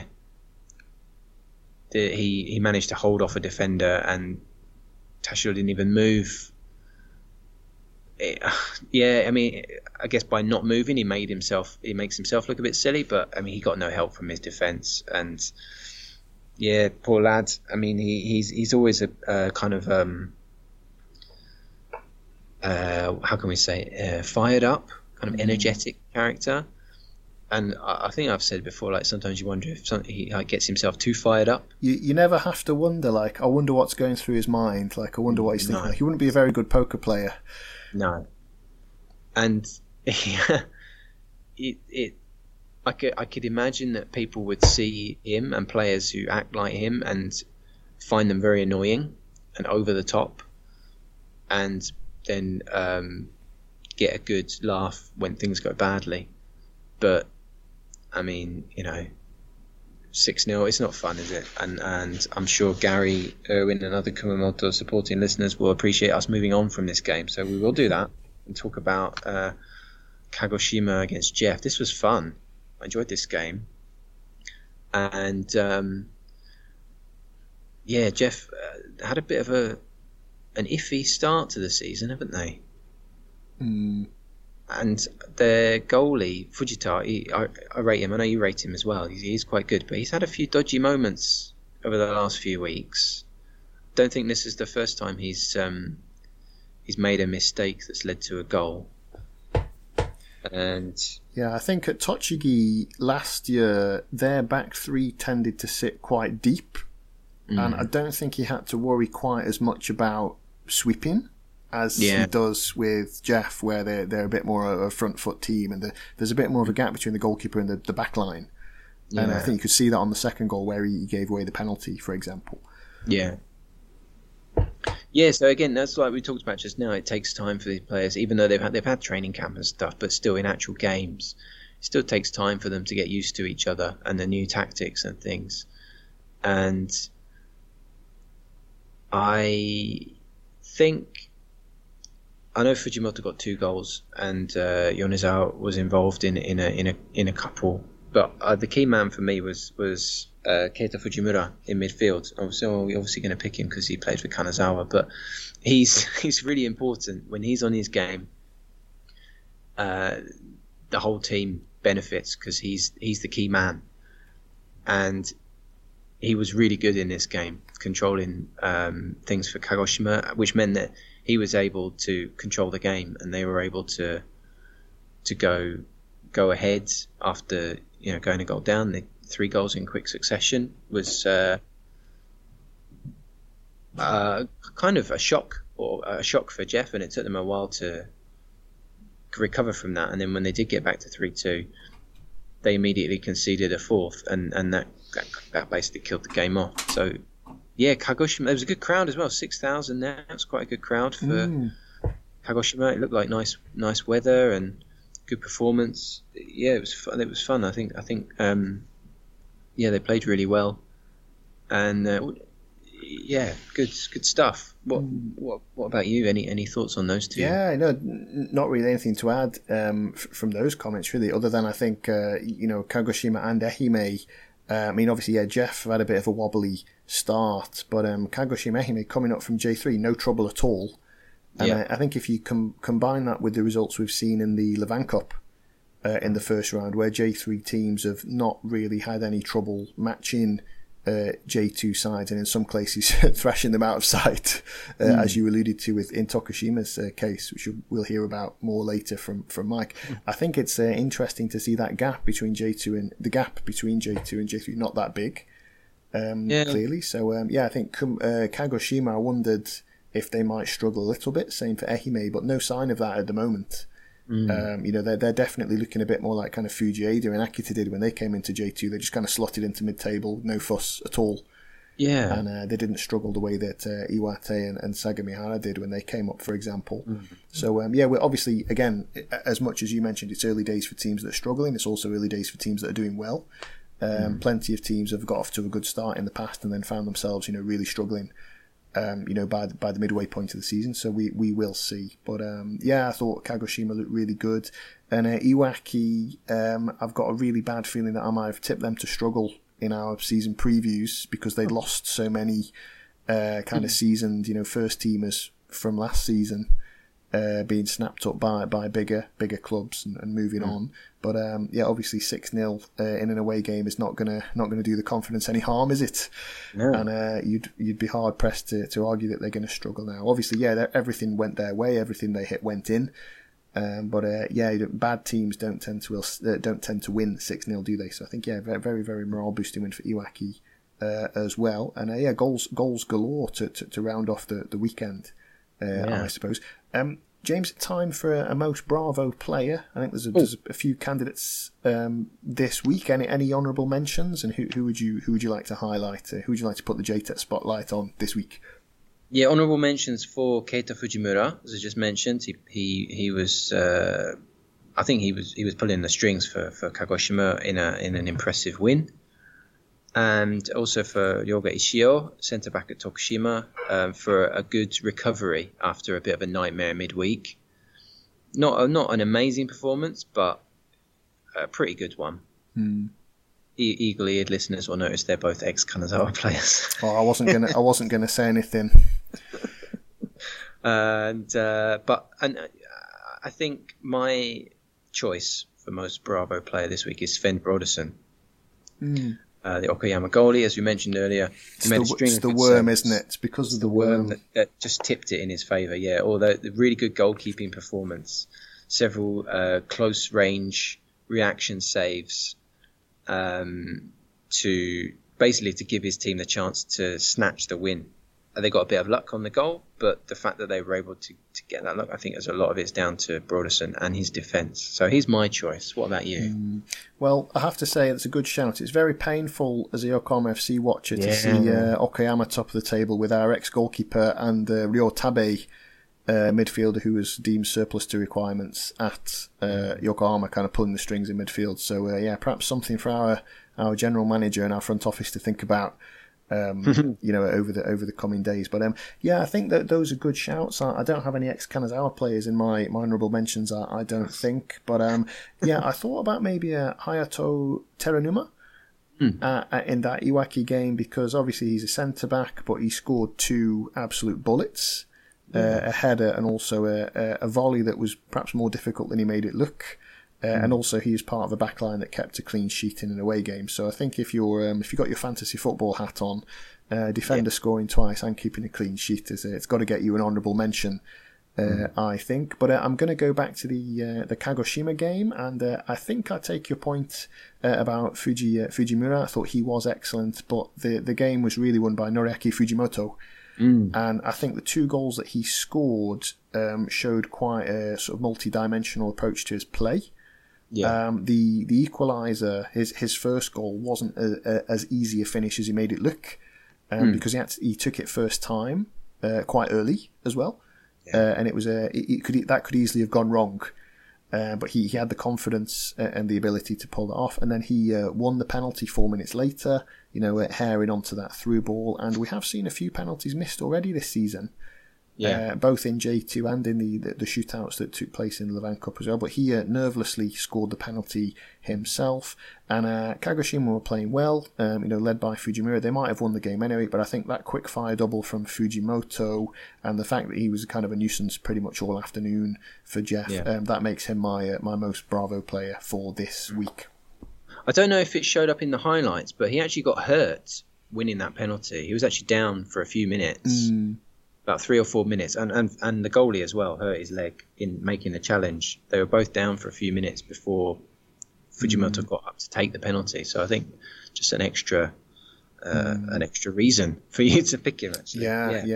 he managed to hold off a defender and Tashiro didn't even move. Yeah, I mean, I guess by not moving, he makes himself look a bit silly. But I mean, he got no help from his defence, and yeah, poor lad. I mean, he's always a kind of how can we say, fired up, kind of energetic character. And I think I've said before, like sometimes you wonder if he like, gets himself too fired up. You never have to wonder, like, I wonder what's going through his mind. Like, I wonder what he's thinking. No. Like, he wouldn't be a very good poker player. No. And I could imagine that people would see him and players who act like him and find them very annoying and over the top, and then get a good laugh when things go badly. But I mean, 6-0, it's not fun, is it? And I'm sure Gary, Erwin and other Kumamoto supporting listeners will appreciate us moving on from this game. So we will do that and talk about Kagoshima against Jeff. This was fun. I enjoyed this game. And Jeff had a bit of an iffy start to the season, haven't they? And their goalie, Fujita, I rate him. I know you rate him as well. He's quite good, but he's had a few dodgy moments over the last few weeks. Don't think this is the first time he's made a mistake that's led to a goal. And yeah, I think at Tochigi last year, their back three tended to sit quite deep, and I don't think he had to worry quite as much about sweeping as he does with Jeff, where they're a bit more of a front foot team, and there's a bit more of a gap between the goalkeeper and the back line. Yeah. And I think you could see that on the second goal where he gave away the penalty, for example. Yeah. Yeah, so again, that's like we talked about just now. It takes time for these players, even though they've had training camp and stuff, but still in actual games, it still takes time for them to get used to each other and the new tactics and things. And I know Fujimoto got 2 goals, and Yonezawa was involved in a couple. But the key man for me was Keita Fujimura in midfield. So we're obviously going to pick him because he played for Kanazawa, but he's really important when he's on his game. The whole team benefits because he's the key man, and he was really good in this game, controlling things for Kagoshima, which meant that he was able to control the game, and they were able to go ahead after going a goal down. The 3 goals in quick succession was kind of a shock for Jeff, and it took them a while to recover from that. And then when they did get back to 3-2, they immediately conceded a 4th, and that basically killed the game off. So yeah, Kagoshima, there was a good crowd as well, 6,000 there. It was quite a good crowd for Kagoshima. It looked like nice weather and good performance. Yeah, it was fun. It was fun. I think they played really well, and good stuff. What about you? Any thoughts on those two? Yeah, no, not really anything to add from those comments really, other than I think Kagoshima and Ehime. I mean, obviously, yeah, Jeff had a bit of a wobbly start, but Kagoshima Ehime coming up from J3, no trouble at all. And I think if you combine that with the results we've seen in the Levan Cup in the first round, where J3 teams have not really had any trouble matching J2 sides, and in some cases thrashing them out of sight, as you alluded to in Tokushima's case, which we'll hear about more later from Mike. I think it's interesting to see that gap between J2 and J3 not that big, clearly. So I think Kagoshima, I wondered if they might struggle a little bit. Same for Ehime, but no sign of that at the moment. They're definitely looking a bit more like kind of Fujieda and Akita did when they came into J2. They just kind of slotted into mid-table, no fuss at all. Yeah. And they didn't struggle the way that Iwate and Sagamihara did when they came up, for example. So, we're obviously, again, as much as you mentioned, it's early days for teams that are struggling. It's also early days for teams that are doing well. Plenty of teams have got off to a good start in the past and then found themselves, really struggling. By the midway point of the season, so we will see. But I thought Kagoshima looked really good, and Iwaki, I've got a really bad feeling that I might have tipped them to struggle in our season previews because they lost so many kind of seasoned, first teamers from last season. being snapped up by bigger clubs and moving on. But obviously 6-0 in an away game is not gonna do the confidence any harm, is it? No. And you'd be hard pressed to argue that they're going to struggle now. Obviously, everything went their way, everything they hit went in. But bad teams don't tend to win 6-0, do they? So I think very very morale boosting win for Iwaki as well. And goals galore to round off the weekend. I suppose. James, time for a most Bravo player. I think there's a few candidates this week. Any honourable mentions, and who would you like to highlight? Who would you like to put the JTET spotlight on this week? Yeah, honourable mentions for Keita Fujimura, as I just mentioned. He was, I think he was pulling the strings for Kagoshima in an impressive win. And also for Ryoga Ishio, centre back at Tokushima, for a good recovery after a bit of a nightmare midweek. Not an amazing performance, but a pretty good one. Eagle-eared listeners will notice they're both ex-Kanazawa players. I wasn't gonna say anything. But I think my choice for most Bravo player this week is Sven Brodersen. The Okayama goalie, as we mentioned earlier. It's the worm, isn't it? It's because of the worm that just tipped it in his favour, yeah. Although the really good goalkeeping performance, several close range reaction saves to give his team the chance to snatch the win. They got a bit of luck on the goal, but the fact that they were able to get that luck, I think there's a lot of it's down to Brodersen and his defence. So he's my choice. What about you? Well, I have to say it's a good shout. It's very painful as a Yokohama FC watcher to see Okayama top of the table with our ex-goalkeeper and Ryo Tabe, midfielder who was deemed surplus to requirements at Yokohama, kind of pulling the strings in midfield. So perhaps something for our general manager and our front office to think about. Over the coming days, but I think that those are good shouts. I don't have any ex-Kanazawa players in my honourable mentions. I don't think, but I thought about maybe a Hayato Teranuma in that Iwaki game, because obviously he's a centre back, but he scored 2 absolute bullets, a header and also a volley that was perhaps more difficult than he made it look. And also he was part of a backline that kept a clean sheet in an away game. So I think if you got your fantasy football hat on, defender scoring twice and keeping a clean sheet it's got to get you an honourable mention, I think. But I'm going to go back to the Kagoshima game, and I think I take your point about Fujimura. I thought he was excellent, but the game was really won by Noriaki Fujimoto. And I think the 2 goals that he scored showed quite a sort of multi-dimensional approach to his play. The equaliser, his first goal wasn't as easy a finish as he made it look, because he took it first time quite early as well, and it was that could easily have gone wrong, but he had the confidence and the ability to pull it off, and then he won the penalty 4 minutes later, herring onto that through ball, and we have seen a few penalties missed already this season. Both in J2 and in the shootouts that took place in the Levan Cup as well. But he nervelessly scored the penalty himself. And Kagoshima were playing well, led by Fujimura. They might have won the game anyway, but I think that quick fire double from Fujimoto and the fact that he was kind of a nuisance pretty much all afternoon for Jeff, that makes him my most Bravo player for this week. I don't know if it showed up in the highlights, but he actually got hurt winning that penalty. He was actually down for a few minutes. About 3 or 4 minutes, and the goalie as well hurt his leg in making the challenge. They were both down for a few minutes before Fujimoto got up to take the penalty. So I think just an extra reason for you to pick him. Actually,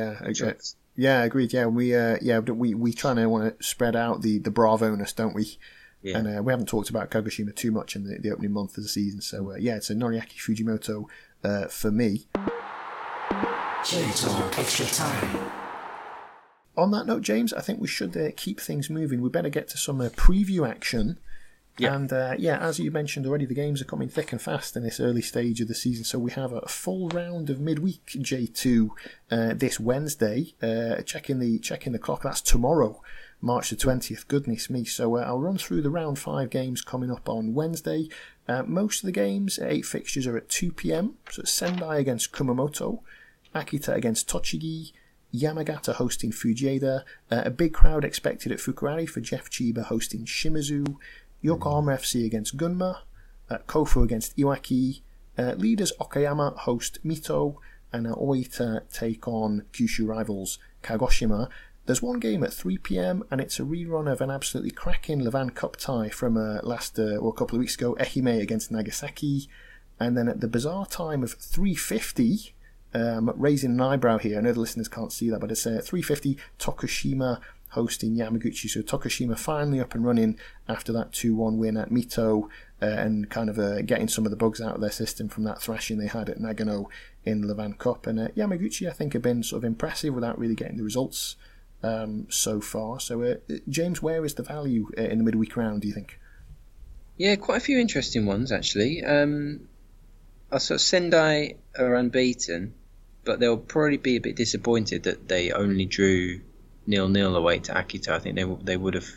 agreed. Yeah, we try to want to spread out the Bravo-ness, don't we? Yeah. And we haven't talked about Kagoshima too much in the opening month of the season. So it's a Noriaki Fujimoto for me. J-Talk Extra Time. On that note, James, I think we should keep things moving. We better get to some preview action. Yeah. And as you mentioned already, the games are coming thick and fast in this early stage of the season. So we have a full round of midweek J2 this Wednesday. Checking the clock, that's tomorrow, March the 20th. Goodness me. So I'll run through the round 5 games coming up on Wednesday. Most of the games, 8 fixtures, are at 2 p.m. So it's Sendai against Kumamoto, Akita against Tochigi, Yamagata hosting Fujieda. A big crowd expected at Fukurari for Jeff Chiba hosting Shimizu. Yokohama FC against Gunma. Kofu against Iwaki. Leaders Okayama host Mito. And Oita take on Kyushu rivals Kagoshima. There's one game at 3 p.m. and it's a rerun of an absolutely cracking Levan Cup tie from a couple of weeks ago, Ehime against Nagasaki. And then at the bizarre time of 3:50, raising an eyebrow here, I know the listeners can't see that, but it's 3:50, Tokushima hosting Yamaguchi. So Tokushima finally up and running after that 2-1 win at Mito, and kind of getting some of the bugs out of their system from that thrashing they had at Nagano in the Levan Cup. And Yamaguchi, I think, have been sort of impressive without really getting the results so far. So, James, where is the value in the midweek round, do you think? Yeah, quite a few interesting ones, actually. Sendai are unbeaten, but they'll probably be a bit disappointed that they only drew 0-0 away to Akita. I think they would have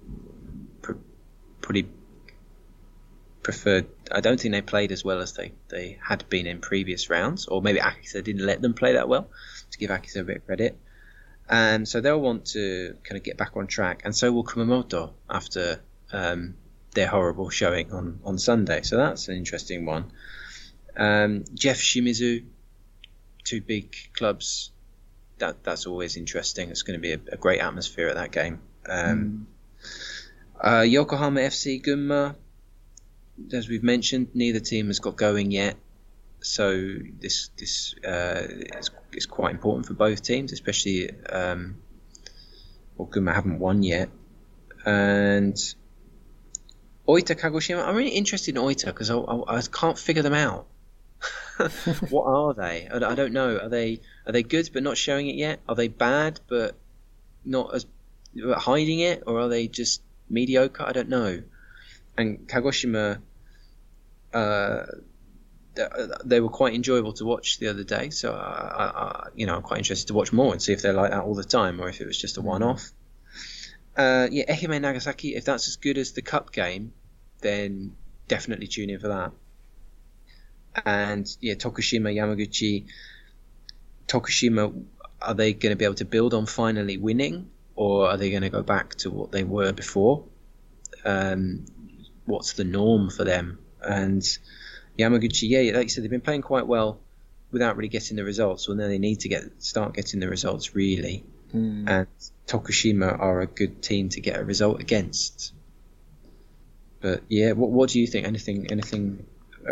pretty preferred. I don't think they played as well as they had been in previous rounds, or maybe Akita didn't let them play that well, to give Akita a bit of credit. And so they'll want to kind of get back on track, and so will Kumamoto after their horrible showing on Sunday. So that's an interesting one. Jeff Shimizu, two big clubs. That's always interesting. It's going to be a great atmosphere at that game. Yokohama FC Gunma, as we've mentioned, neither team has got going yet, so this is quite important for both teams, especially Gunma haven't won yet. And Oita Kagoshima, I'm really interested in Oita because I can't figure them out. What are they? I don't know. Are they good but not showing it yet? Are they bad but not as hiding it, or are they just mediocre? I don't know. And Kagoshima, they were quite enjoyable to watch the other day. So I'm quite interested to watch more and see if they're like that all the time, or if it was just a one-off. Ehime Nagasaki, if that's as good as the cup game, then definitely tune in for that. And Tokushima, Yamaguchi. Tokushima, are they going to be able to build on finally winning, or are they going to go back to what they were before? What's the norm for them? And Yamaguchi, like you said, they've been playing quite well without really getting the results. Well, now they need to start getting the results really. And Tokushima are a good team to get a result against. But what do you think? Anything?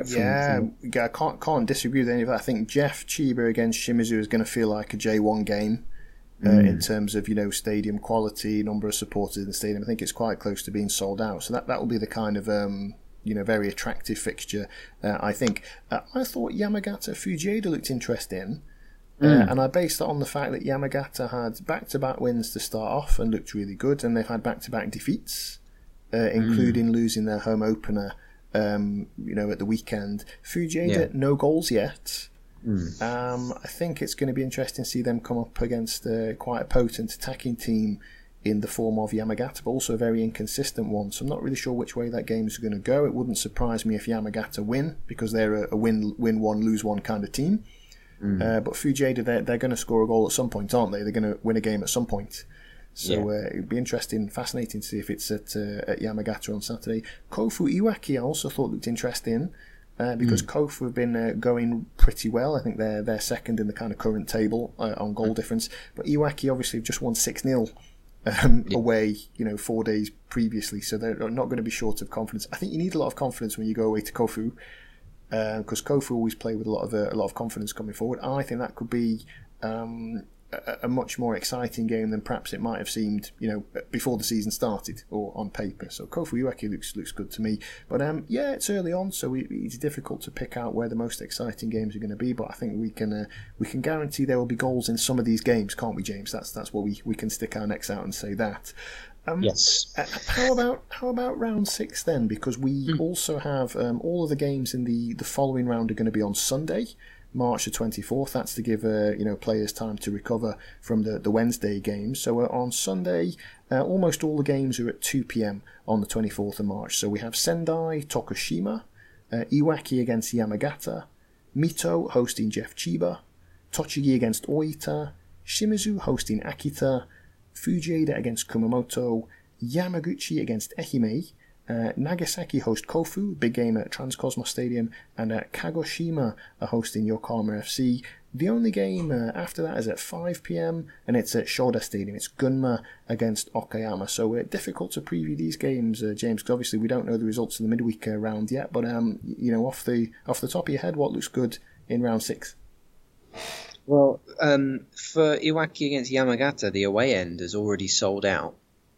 I can't disagree with any of that. I think Jeff Chiba against Shimizu is going to feel like a J1 game in terms of stadium quality, number of supporters in the stadium. I think it's quite close to being sold out. So that will be the kind of very attractive fixture. I think. I thought Yamagata Fujieda looked interesting. And I based that on the fact that Yamagata had back-to-back wins to start off and looked really good, and they've had back-to-back defeats, including losing their home opener, at the weekend. Fujieda, no goals yet. I think it's going to be interesting to see them come up against quite a potent attacking team in the form of Yamagata, but also a very inconsistent one. So I'm not really sure which way that game is going to go. It wouldn't surprise me if Yamagata win, because they're a win one, lose one kind of team. But Fujieda, they're going to score a goal at some point, aren't they? They're going to win a game at some point. So it'd be fascinating to see if it's at Yamagata on Saturday. Kofu Iwaki I also thought looked interesting, because Kofu have been going pretty well. I think they're second in the kind of current table on goal difference. But Iwaki obviously have just won 6-0 away, 4 days previously. So they're not going to be short of confidence. I think you need a lot of confidence when you go away to Kofu, because Kofu always play with a lot of confidence coming forward. I think that could be a much more exciting game than perhaps it might have seemed, before the season started or on paper. So Kofu Iwaki looks good to me. But it's early on, so it's difficult to pick out where the most exciting games are going to be. But I think we can guarantee there will be goals in some of these games, can't we, James? That's what we can stick our necks out and say that. Yes. How about round 6 then? Because we also have all of the games in the following round are going to be on Sunday, March the 24th. That's to give players time to recover from the Wednesday games. So on Sunday, almost all the games are at 2 p.m. on the 24th of March. So we have Sendai Tokushima, Iwaki against Yamagata, Mito hosting Jeff Chiba, Tochigi against Oita, Shimizu hosting Akita, Fujieda against Kumamoto, Yamaguchi against Ehime, Nagasaki host Kofu, big game at Transcosmos Stadium, and Kagoshima are hosting Yokohama FC. The only game after that is at 5 PM, and it's at Shoda Stadium. It's Gunma against Okayama. So difficult to preview these games, James, because obviously we don't know the results of the midweek round yet. But off the top of your head, what looks good in round 6? Well, for Iwaki against Yamagata, the away end has already sold out.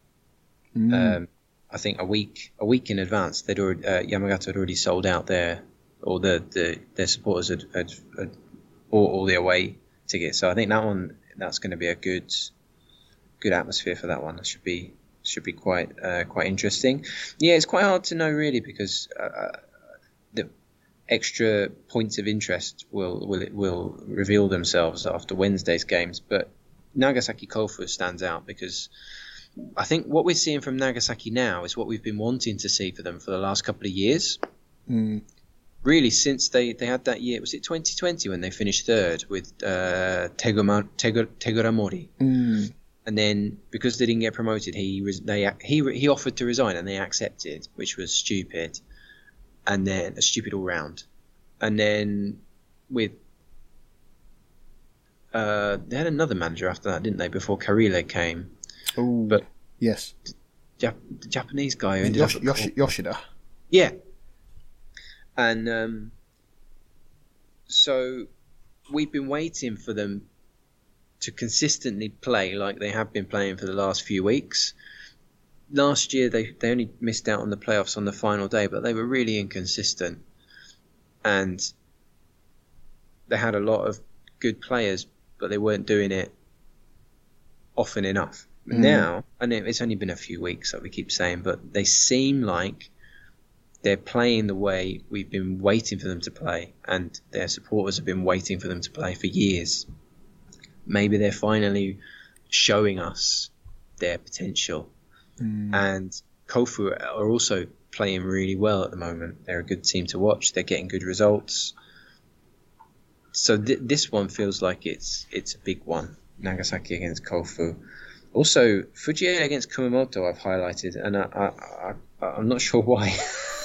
I think a week in advance, Yamagata had already sold out their supporters had all the away tickets. So I think that's going to be a good atmosphere for that one. That should be quite interesting. Yeah, it's quite hard to know really, because the extra points of interest will reveal themselves after Wednesday's games. But Nagasaki Kofu stands out because I think what we're seeing from Nagasaki now is what we've been wanting to see for them for the last couple of years. Really, since they had that year, was it 2020 when they finished third with Teguramori? And then because they didn't get promoted, he offered to resign and they accepted, which was stupid. And then stupid all round. And then with they had another manager after that, didn't they? Before Karile came. Oh, but yes, the Japanese guy who ended up Yoshida. Yeah. And so we've been waiting for them to consistently play like they have been playing for the last few weeks. Last year they only missed out on the playoffs on the final day, but they were really inconsistent. And they had a lot of good players, but they weren't doing it often enough. Now, and it's only been a few weeks, like we keep saying, but they seem like they're playing the way we've been waiting for them to play, and their supporters have been waiting for them to play for years. Maybe they're finally showing us their potential. And Kofu are also playing really well at the moment. They're a good team to watch. They're getting good results. So this one feels like it's a big one. Nagasaki against Kofu. Also, Fujieda against Kumamoto I've highlighted, and I'm not sure why.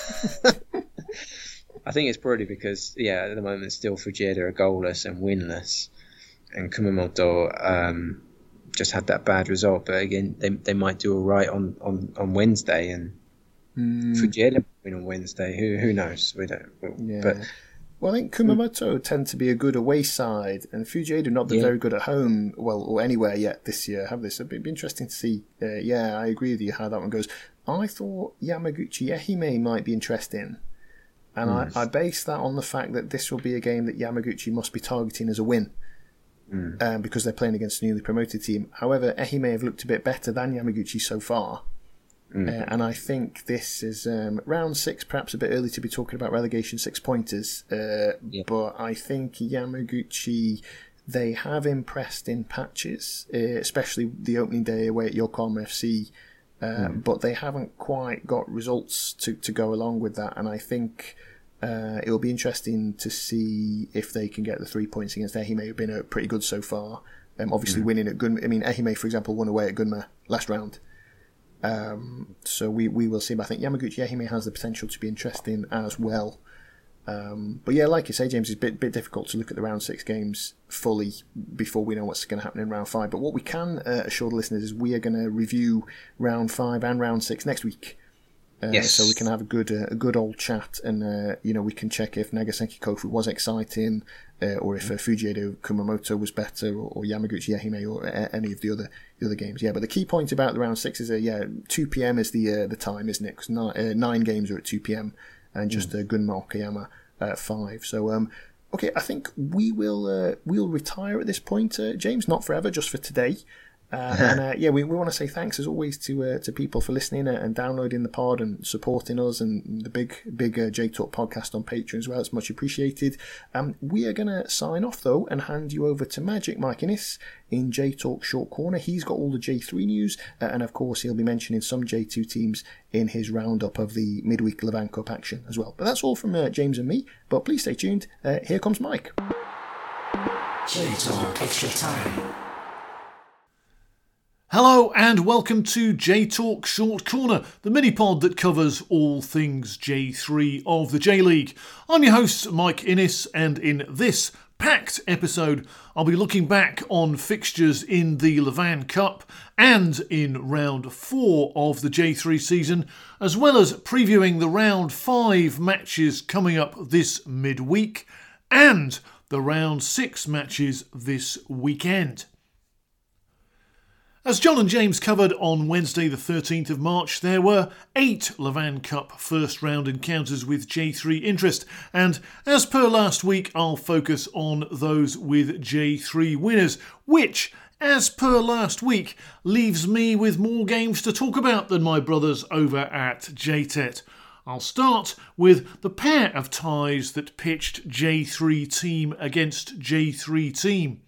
I think it's probably because, at the moment still Fujieda are goalless and winless, and Kumamoto just had that bad result. But again, they might do all right on Wednesday, and Fujieda win on Wednesday. Who knows? We don't. But well, I think Kumamoto tend to be a good away side, and Fujieda not been very good at home, or anywhere yet this year, have they? So it'd be interesting to see. I agree with you how that one goes. I thought Yamaguchi Ehime might be interesting, and I base that on the fact that this will be a game that Yamaguchi must be targeting as a win, because they're playing against a newly promoted team. However, Ehime have looked a bit better than Yamaguchi so far. And I think this is round 6, perhaps a bit early to be talking about relegation 6-pointers. But I think Yamaguchi, they have impressed in patches, especially the opening day away at Yokohama FC. But they haven't quite got results to go along with that. And I think it will be interesting to see if they can get the 3 points against Ehime, who've been pretty good so far. Obviously winning at Gunma. I mean, Ehime, for example, won away at Gunma last round. So we will see, but I think Yamaguchi Ehime has the potential to be interesting as well. But yeah, like you say, James, it's a bit difficult to look at the round 6 games fully before we know what's going to happen in round 5. But what we can assure the listeners is we are going to review round 5 and round 6 next week. So we can have a good old chat, and we can check if Nagasaki Kofu was exciting, or if Fujieda Kumamoto was better, or Yamaguchi Ehime, or any of the other games. Yeah, but the key point about the round 6 is 2 PM is the time, isn't it? Because 9 games are at 2 PM, and just Gunma Okayama at 5. So okay, I think we'll retire at this point, James. Not forever, just for today. We want to say thanks as always to people for listening and downloading the pod and supporting us, and the big J Talk podcast on Patreon as well. It's much appreciated. We are going to sign off though and hand you over to Magic Mike Innes in J Talk Short Corner. He's got all the J3 news, and of course he'll be mentioning some J2 teams in his roundup of the midweek Levan Cup action as well. But that's all from James and me, but please stay tuned. Here comes Mike. J Talk Extra Time. Hello and welcome to J-Talk Short Corner, the mini-pod that covers all things J3 of the J-League. I'm your host, Mike Innes, and in this packed episode, I'll be looking back on fixtures in the Levan Cup and in Round 4 of the J3 season, as well as previewing the Round 5 matches coming up this midweek and the Round 6 matches this weekend. As John and James covered on Wednesday the 13th of March, there were 8 Levan Cup first round encounters with J3 interest, and as per last week I'll focus on those with J3 winners, which, as per last week, leaves me with more games to talk about than my brothers over at JTET. I'll start with the pair of ties that pitched J3 team against J3 team,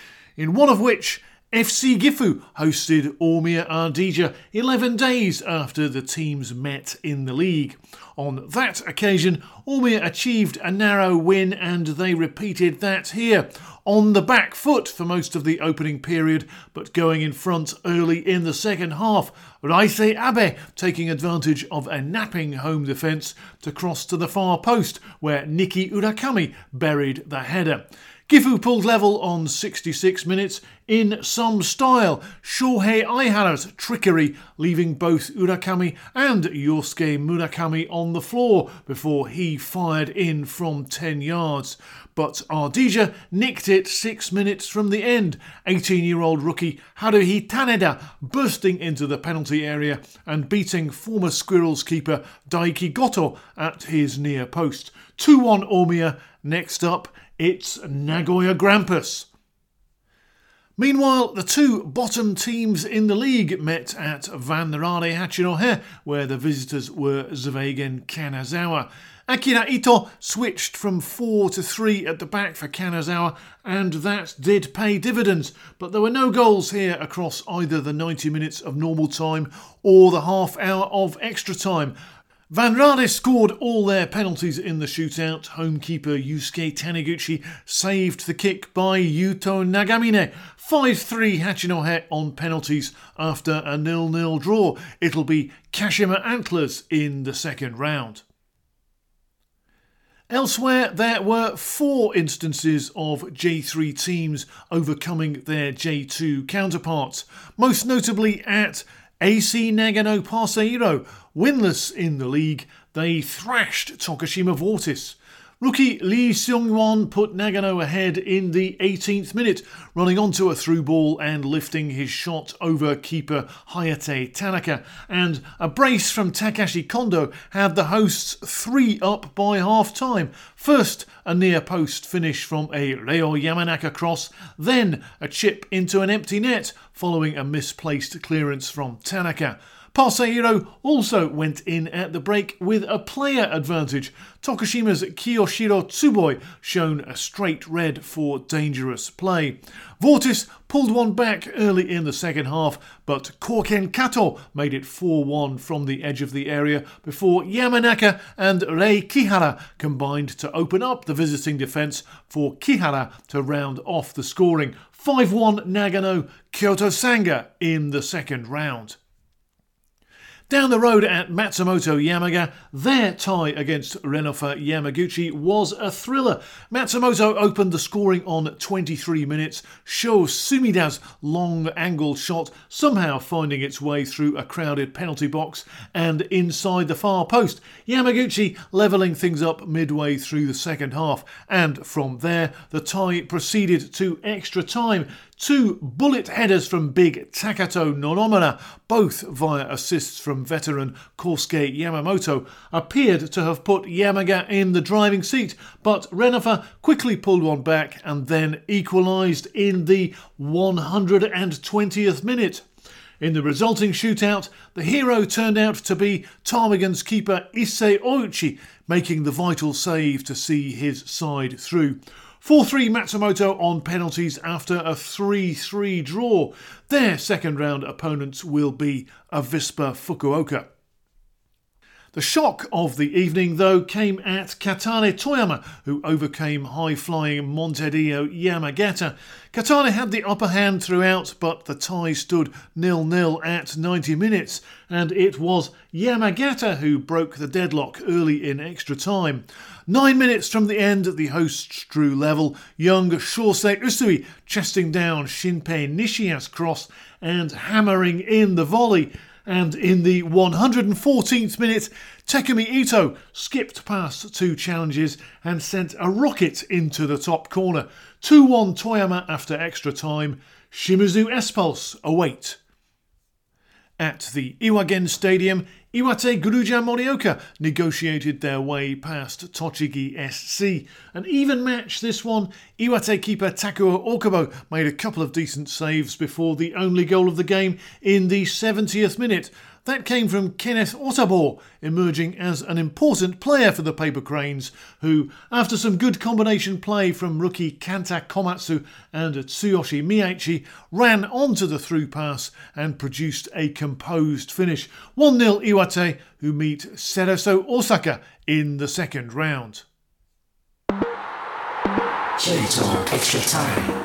in one of which FC Gifu hosted Ormia Ardija 11 days after the teams met in the league. On that occasion, Ormia achieved a narrow win and they repeated that here, on the back foot for most of the opening period, but going in front early in the second half. Raisei Abe taking advantage of a napping home defence to cross to the far post, where Niki Urakami buried the header. Gifu pulled level on 66 minutes in some style. Shohei Aihara's trickery leaving both Urakami and Yosuke Murakami on the floor before he fired in from 10 yards. But Ardija nicked it 6 minutes from the end. 18-year-old rookie Haruhi Taneda bursting into the penalty area and beating former Squirrels keeper Daiki Goto at his near post. 2-1 Ormia. Next up, it's Nagoya Grampus. Meanwhile, the two bottom teams in the league met at Van Rade Hachinohe, where the visitors were Zweigen Kanazawa. Akira Ito switched from 4 to 3 at the back for Kanazawa, and that did pay dividends, but there were no goals here across either the 90 minutes of normal time or the half hour of extra time. Van Rade scored all their penalties in the shootout. Homekeeper Yusuke Taniguchi saved the kick by Yuto Nagamine. 5-3 Hachinohe on penalties after a 0-0 draw. It'll be Kashima Antlers in the second round. Elsewhere, there were 4 instances of J3 teams overcoming their J2 counterparts, most notably at AC Nagano Parceiro. Winless in the league, they thrashed Tokushima Vortis. Rookie Lee Seung-won put Nagano ahead in the 18th minute, running onto a through ball and lifting his shot over keeper Hayate Tanaka, and a brace from Takashi Kondo had the hosts 3 up by half-time. First, a near-post finish from a Reo Yamanaka cross, then a chip into an empty net following a misplaced clearance from Tanaka. Parceiro also went in at the break with a player advantage. Tokushima's Kiyoshiro Tsuboi shown a straight red for dangerous play. Vortis pulled one back early in the second half, but Koken Kato made it 4-1 from the edge of the area before Yamanaka and Rei Kihara combined to open up the visiting defence for Kihara to round off the scoring. 5-1 Nagano, Kyoto Sanga in the second round. Down the road at Matsumoto Yamaga, their tie against Renofa Yamaguchi was a thriller. Matsumoto opened the scoring on 23 minutes, Sho Sumida's long angle shot somehow finding its way through a crowded penalty box and inside the far post. Yamaguchi levelling things up midway through the second half, and from there the tie proceeded to extra time. 2 bullet headers from big Takato Nonomura, both via assists from veteran Kosuke Yamamoto, appeared to have put Yamaga in the driving seat, but Renofa quickly pulled one back and then equalised in the 120th minute. In the resulting shootout, the hero turned out to be Ptarmigan's keeper Issei Ouchi, making the vital save to see his side through. 4-3 Matsumoto on penalties after a 3-3 draw. Their second round opponents will be Avispa Fukuoka. The The shock of the evening, though, came at Katane Toyama, who overcame high-flying Montedio Yamagata. Katane had the upper hand throughout, but the tie stood 0-0 at 90 minutes, and it was Yamagata who broke the deadlock early in extra time. 9 minutes from the end, the hosts drew level, young Shosei Usui chesting down Shinpei Nishiya's cross and hammering in the volley. And in the 114th minute, Takumi Ito skipped past two challenges and sent a rocket into the top corner. 2-1 Toyama after extra time. Shimizu S-Pulse await. At the Iwagen Stadium, Iwate Guruja Morioka negotiated their way past Tochigi SC. An even match this one. Iwate keeper Takuo Okubo made a couple of decent saves before the only goal of the game in the 70th minute. That came from Kenneth Otabo, emerging as an important player for the Paper Cranes, who, after some good combination play from rookie Kanta Komatsu and Tsuyoshi Miyachi, ran onto the through pass and produced a composed finish. 1-0 Iwate, who meet Cerezo Osaka in the second round. J-Talk Extra Time.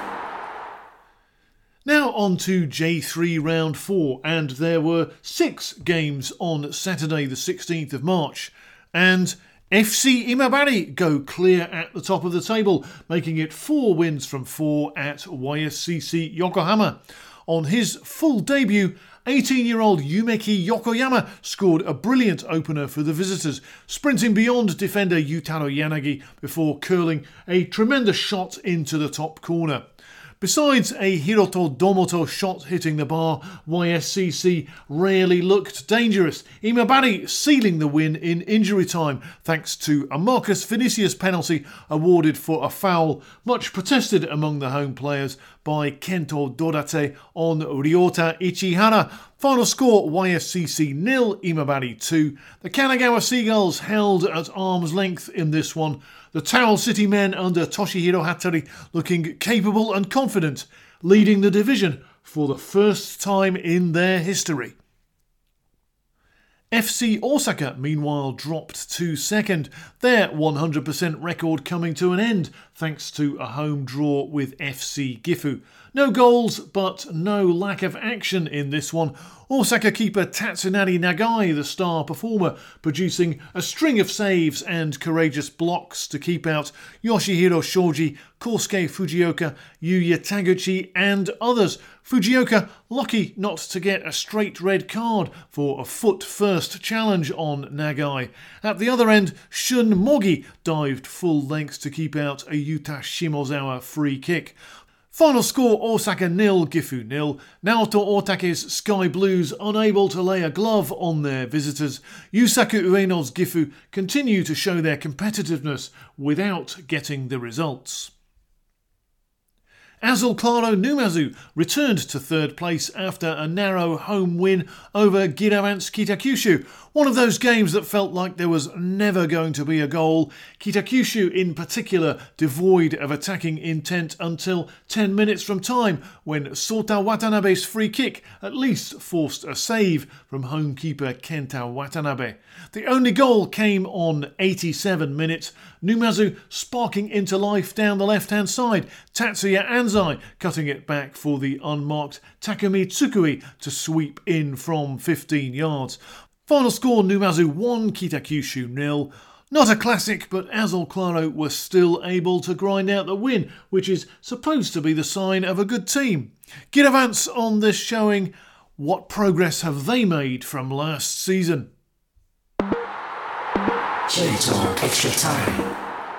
Now on to J3 Round 4, and there were 6 games on Saturday the 16th of March, and FC Imabari go clear at the top of the table, making it 4 wins from 4 at YSCC Yokohama. On his full debut, 18-year-old Yumeki Yokoyama scored a brilliant opener for the visitors, sprinting beyond defender Yutaro Yanagi before curling a tremendous shot into the top corner. Besides a Hiroto Domoto shot hitting the bar, YSCC rarely looked dangerous. Imabari sealing the win in injury time thanks to a Marcus Vinicius penalty awarded for a foul, much protested among the home players by Kento Dorate on Ryota Ichihara. Final score YSCC 0, Imabari 2. The Kanagawa Seagulls held at arm's length in this one. The Towel City men under Toshihiro Hattori looking capable and confident, leading the division for the first time in their history. FC Osaka, meanwhile, dropped to second, their 100% record coming to an end thanks to a home draw with FC Gifu. No goals, but no lack of action in this one. Osaka keeper Tatsunari Nagai, the star performer, producing a string of saves and courageous blocks to keep out Yoshihiro Shoji, Kosuke Fujioka, Yuya Taguchi and others. Fujioka lucky not to get a straight red card for a foot-first challenge on Nagai. At the other end, Shun Mogi dived full length to keep out a Yuta Shimozawa free kick. Final score Osaka 0, Gifu 0. Naoto Otake's Sky Blues unable to lay a glove on their visitors. Yusaku Ueno's Gifu continue to show their competitiveness without getting the results. Azul Claro Numazu returned to third place after a narrow home win over Giravans Kitakyushu. One of those games that felt like there was never going to be a goal. Kitakyushu in particular devoid of attacking intent until 10 minutes from time when Sota Watanabe's free kick at least forced a save from homekeeper Kenta Watanabe. The only goal came on 87 minutes. Numazu sparking into life down the left-hand side. Tatsuya Anzai cutting it back for the unmarked Takumi Tsukui to sweep in from 15 yards. Final score Numazu 1, Kitakyushu 0. Not a classic, but Azul Claro were still able to grind out the win, which is supposed to be the sign of a good team. Giravans on this showing. What progress have they made from last season? J-Talk Extra Time.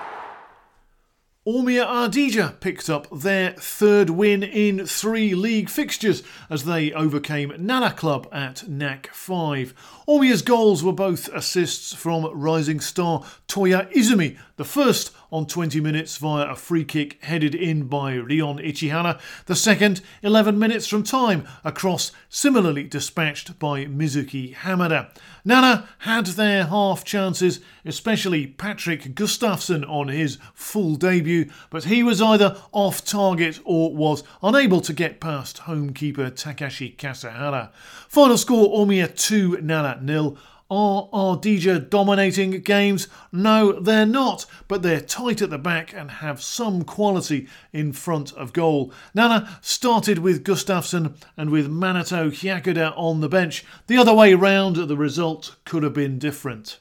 Omiya Ardija picked up their third win in 3 league fixtures as they overcame Nara Club at NAC 5. Omiya's goals were both assists from rising star Toya Izumi, the first on 20 minutes via a free kick headed in by Rion Ichihara, the second 11 minutes from time, a cross similarly dispatched by Mizuki Hamada. Nara had their half chances, especially Patrick Gustafsson on his full debut, but he was either off target or was unable to get past homekeeper Takashi Kasahara. Final score Omiya 2, Nara 0. Are Ardija dominating games? No, they're not, but they're tight at the back and have some quality in front of goal. Nana started with Gustafsson and with Manato Hyakuda on the bench. The other way round, the result could have been different.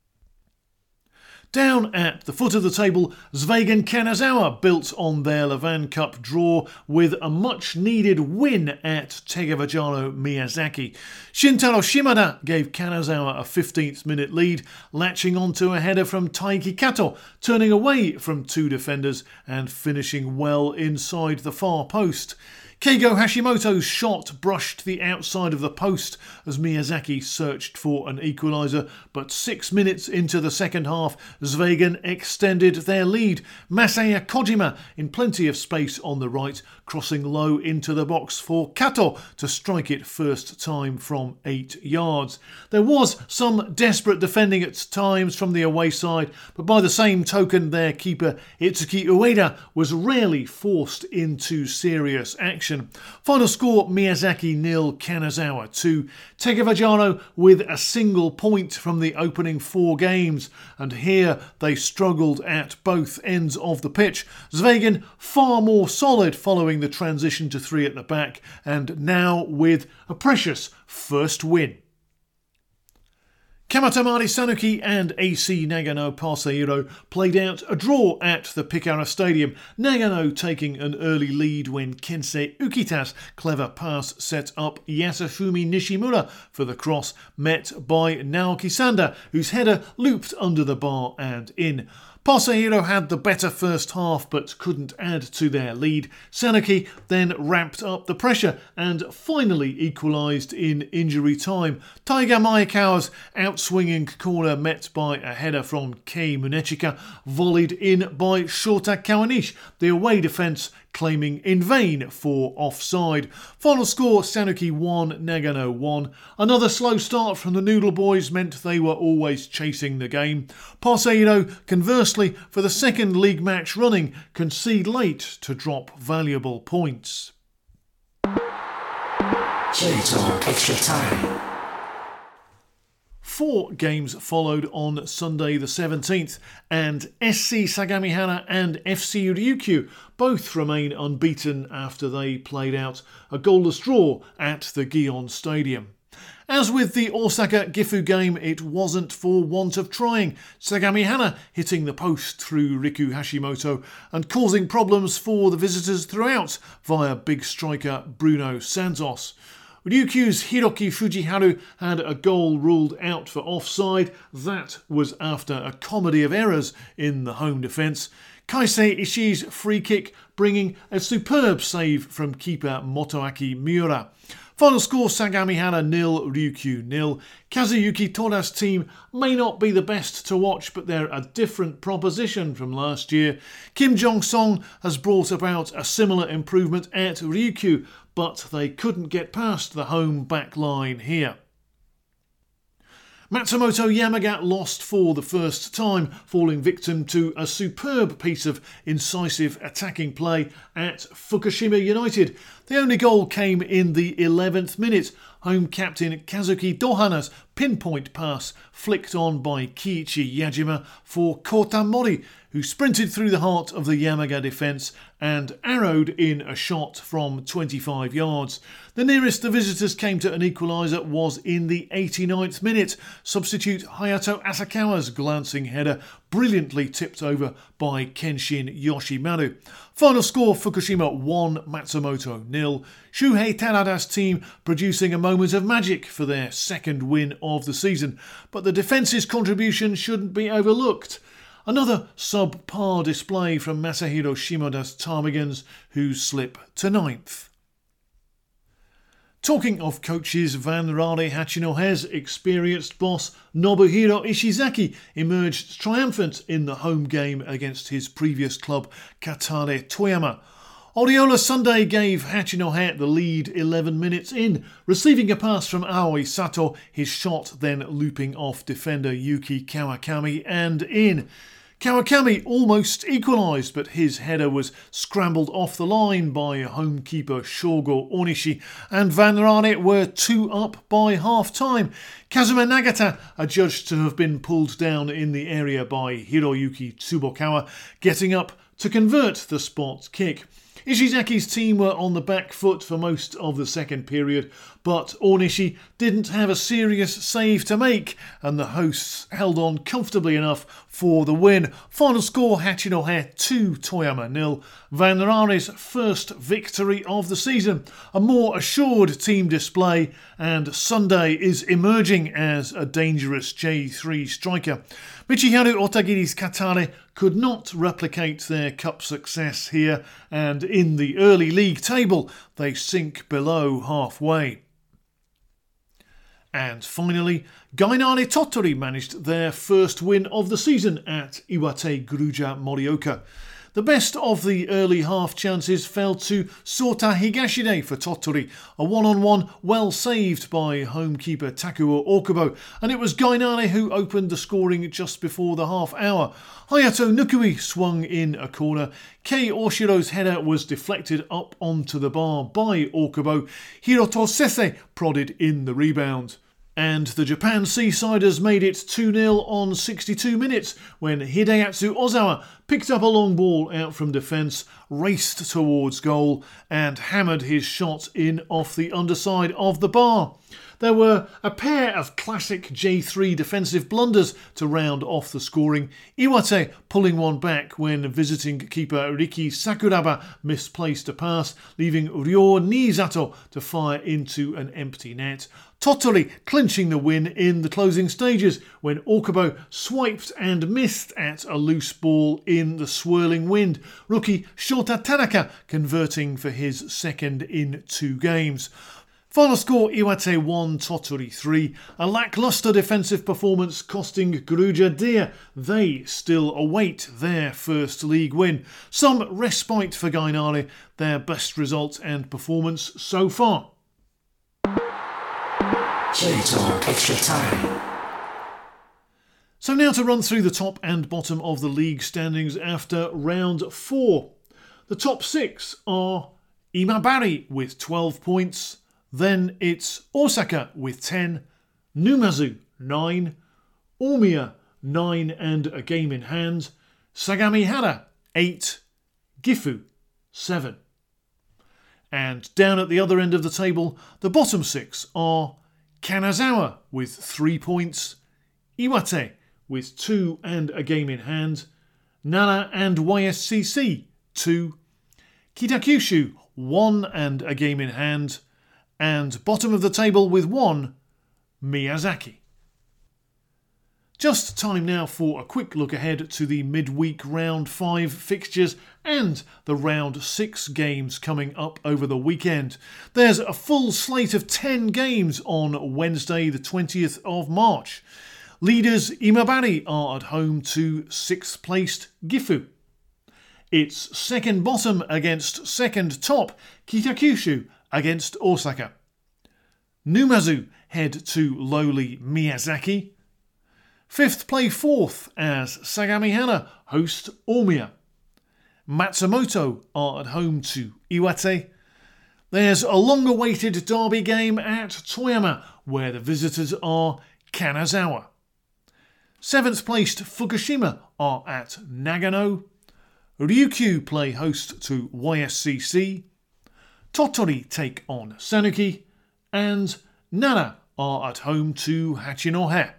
Down at the foot of the table, Zvegan Kanazawa built on their Levan Cup draw with a much-needed win at Tegevajaro Miyazaki. Shintaro Shimada gave Kanazawa a 15th-minute lead, latching onto a header from Taiki Kato, turning away from two defenders and finishing well inside the far post. Keigo Hashimoto's shot brushed the outside of the post as Miyazaki searched for an equaliser, but 6 minutes into the second half, Zvegan extended their lead. Masaya Kojima in plenty of space on the right, crossing low into the box for Kato to strike it first time from 8 yards. There was some desperate defending at times from the away side, but by the same token their keeper Itsuki Ueda was rarely forced into serious action. Final score Miyazaki 0, Kanazawa 2. Tegevajaro with a single point from the opening 4 games, and here they struggled at both ends of the pitch. Zvegan far more solid following the transition to 3 at the back, and now with a precious first win. Kamatamari Sanuki and AC Nagano Parceiro played out a draw at the Pikara Stadium, Nagano taking an early lead when Kensei Ukita's clever pass set up Yasufumi Nishimura for the cross, met by Naoki Sanda, whose header looped under the bar and in. Parceiro had the better first half but couldn't add to their lead. Sanuki then ramped up the pressure and finally equalised in injury time. Taiga Maekawa's outswinging corner met by a header from Kei Munechika, volleyed in by Shota Kawanishi, the away defence claiming in vain for offside. Final score Sanuki 1, Nagano 1. Another slow start from the Noodle Boys meant they were always chasing the game. Parceiro, conversely, for the second league match running, concede late to drop valuable points. J-Talk Extra Time. 4 games followed on Sunday the 17th, and SC Sagamihara and FC Ryukyu both remain unbeaten after they played out a goalless draw at the Gion Stadium. As with the Osaka Gifu game, it wasn't for want of trying. Sagamihara hitting the post through Riku Hashimoto and causing problems for the visitors throughout via big striker Bruno Santos. Ryukyu's Hiroki Fujiharu had a goal ruled out for offside. That was after a comedy of errors in the home defence. Kaisei Ishii's free kick bringing a superb save from keeper Motoaki Miura. Final score Sagamihara 0, Ryukyu 0. Kazuyuki Tora's team may not be the best to watch, but they're a different proposition from last year. Kim Jong-song has brought about a similar improvement at Ryukyu, but they couldn't get past the home back line here. Matsumoto Yamaga lost for the first time, falling victim to a superb piece of incisive attacking play at Fukushima United. The only goal came in the 11th minute. Home captain Kazuki Dohana's pinpoint pass flicked on by Kiichi Yajima for Kota Mori, who sprinted through the heart of the Yamaga defence and arrowed in a shot from 25 yards. The nearest the visitors came to an equaliser was in the 89th minute. Substitute Hayato Asakawa's glancing header brilliantly tipped over by Kenshin Yoshimaru. Final score Fukushima 1, Matsumoto 0. Shuhei Tanada's team producing a moment of magic for their second win of the season, but the defence's contribution shouldn't be overlooked. Another subpar display from Masahiro Shimoda's Ptarmigans, who slip to 9th. Talking of coaches, Van Rare Hachinohe's experienced boss Nobuhiro Ishizaki emerged triumphant in the home game against his previous club Katare Toyama. Oriola Sunday gave Hachinohe the lead 11 minutes in, receiving a pass from Aoi Sato, his shot then looping off defender Yuki Kawakami and in. Kawakami almost equalised, but his header was scrambled off the line by homekeeper Shogo Onishi, and Vanrane were 2 up by half-time. Kazuma Nagata, adjudged to have been pulled down in the area by Hiroyuki Tsubokawa, getting up to convert the spot kick. Ishizaki's team were on the back foot for most of the second period, but Onishi didn't have a serious save to make, and the hosts held on comfortably enough for the win. Final score: Hachinohe 2, Toyama 0. Vanrare's first victory of the season. A more assured team display, and Sunday is emerging as a dangerous J3 striker. Michiharu Otagiri's Katare could not replicate their cup success here, and in the early league table they sink below halfway. And finally, Gainare Tottori managed their first win of the season at Iwate Gruja Morioka. The best of the early half chances fell to Sota Higashide for Tottori, a one-on-one well saved by homekeeper Takuo Okubo, and it was Gainare who opened the scoring just before the half hour. Hayato Nukui swung in a corner. Kei Oshiro's header was deflected up onto the bar by Okubo. Hiroto Sese prodded in the rebound. And the Japan Seasiders made it 2-0 on 62 minutes when Hideatsu Ozawa picked up a long ball out from defence, raced towards goal and hammered his shot in off the underside of the bar. There were a pair of classic J3 defensive blunders to round off the scoring. Iwate pulling one back when visiting keeper Riki Sakuraba misplaced a pass, leaving Ryo Niisato to fire into an empty net. Tottori clinching the win in the closing stages when Okubo swiped and missed at a loose ball in the swirling wind. Rookie Shota Tanaka converting for his second in 2 games. Final score: Iwate 1, Tottori 3. A lacklustre defensive performance costing Gruja dear. They still await their first league win. Some respite for Gainare, their best result and performance so far. J-Talk Extra Time. So now to run through the top and bottom of the league standings after round 4. The top 6 are Imabari with 12 points. Then it's Osaka with 10, Numazu 9, Omiya 9 and a game in hand, Sagamihara 8, Gifu 7. And down at the other end of the table, the bottom 6 are Kanazawa with 3 points, Iwate with 2 and a game in hand, Nara and YSCC 2, Kitakyushu 1 and a game in hand, and bottom of the table with 1, Miyazaki. Just time now for a quick look ahead to the midweek round 5 fixtures and the round 6 games coming up over the weekend. There's a full slate of 10 games on Wednesday the 20th of March. Leaders Imabari are at home to 6th placed Gifu. It's second bottom against second top Kitakyushu against Osaka. Numazu head to lowly Miyazaki. 5th play 4th as Sagamihara host Omiya. Matsumoto are at home to Iwate. There's a long-awaited derby game at Toyama where the visitors are Kanazawa. 7th placed Fukushima are at Nagano. Ryukyu play host to YSCC. Tottori take on Sanuki, and Nara are at home to Hachinohe.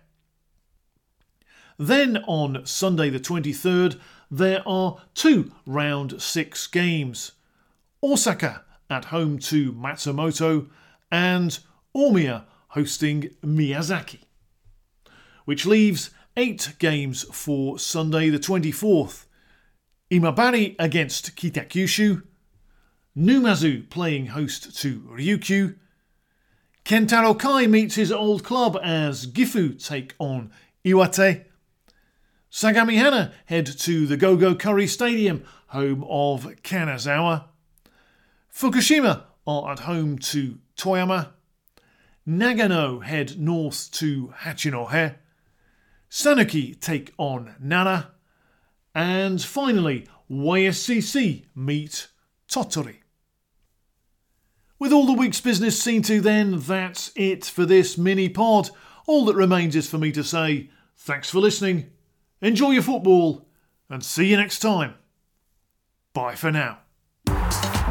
Then on Sunday the 23rd, there are 2 round 6 games. Osaka at home to Matsumoto, and Omiya hosting Miyazaki. Which leaves 8 games for Sunday the 24th. Imabari against Kitakyushu, Numazu playing host to Ryukyu, Kentaro Kai meets his old club as Gifu take on Iwate, Sagamihara head to the Go-Go Curry Stadium, home of Kanazawa, Fukushima are at home to Toyama, Nagano head north to Hachinohe, Sanuki take on Nara, And finally, YSCC meet Tottori. With all the week's business seen to then, that's it for this mini-pod. All that remains is for me to say thanks for listening, enjoy your football, and see you next time. Bye for now.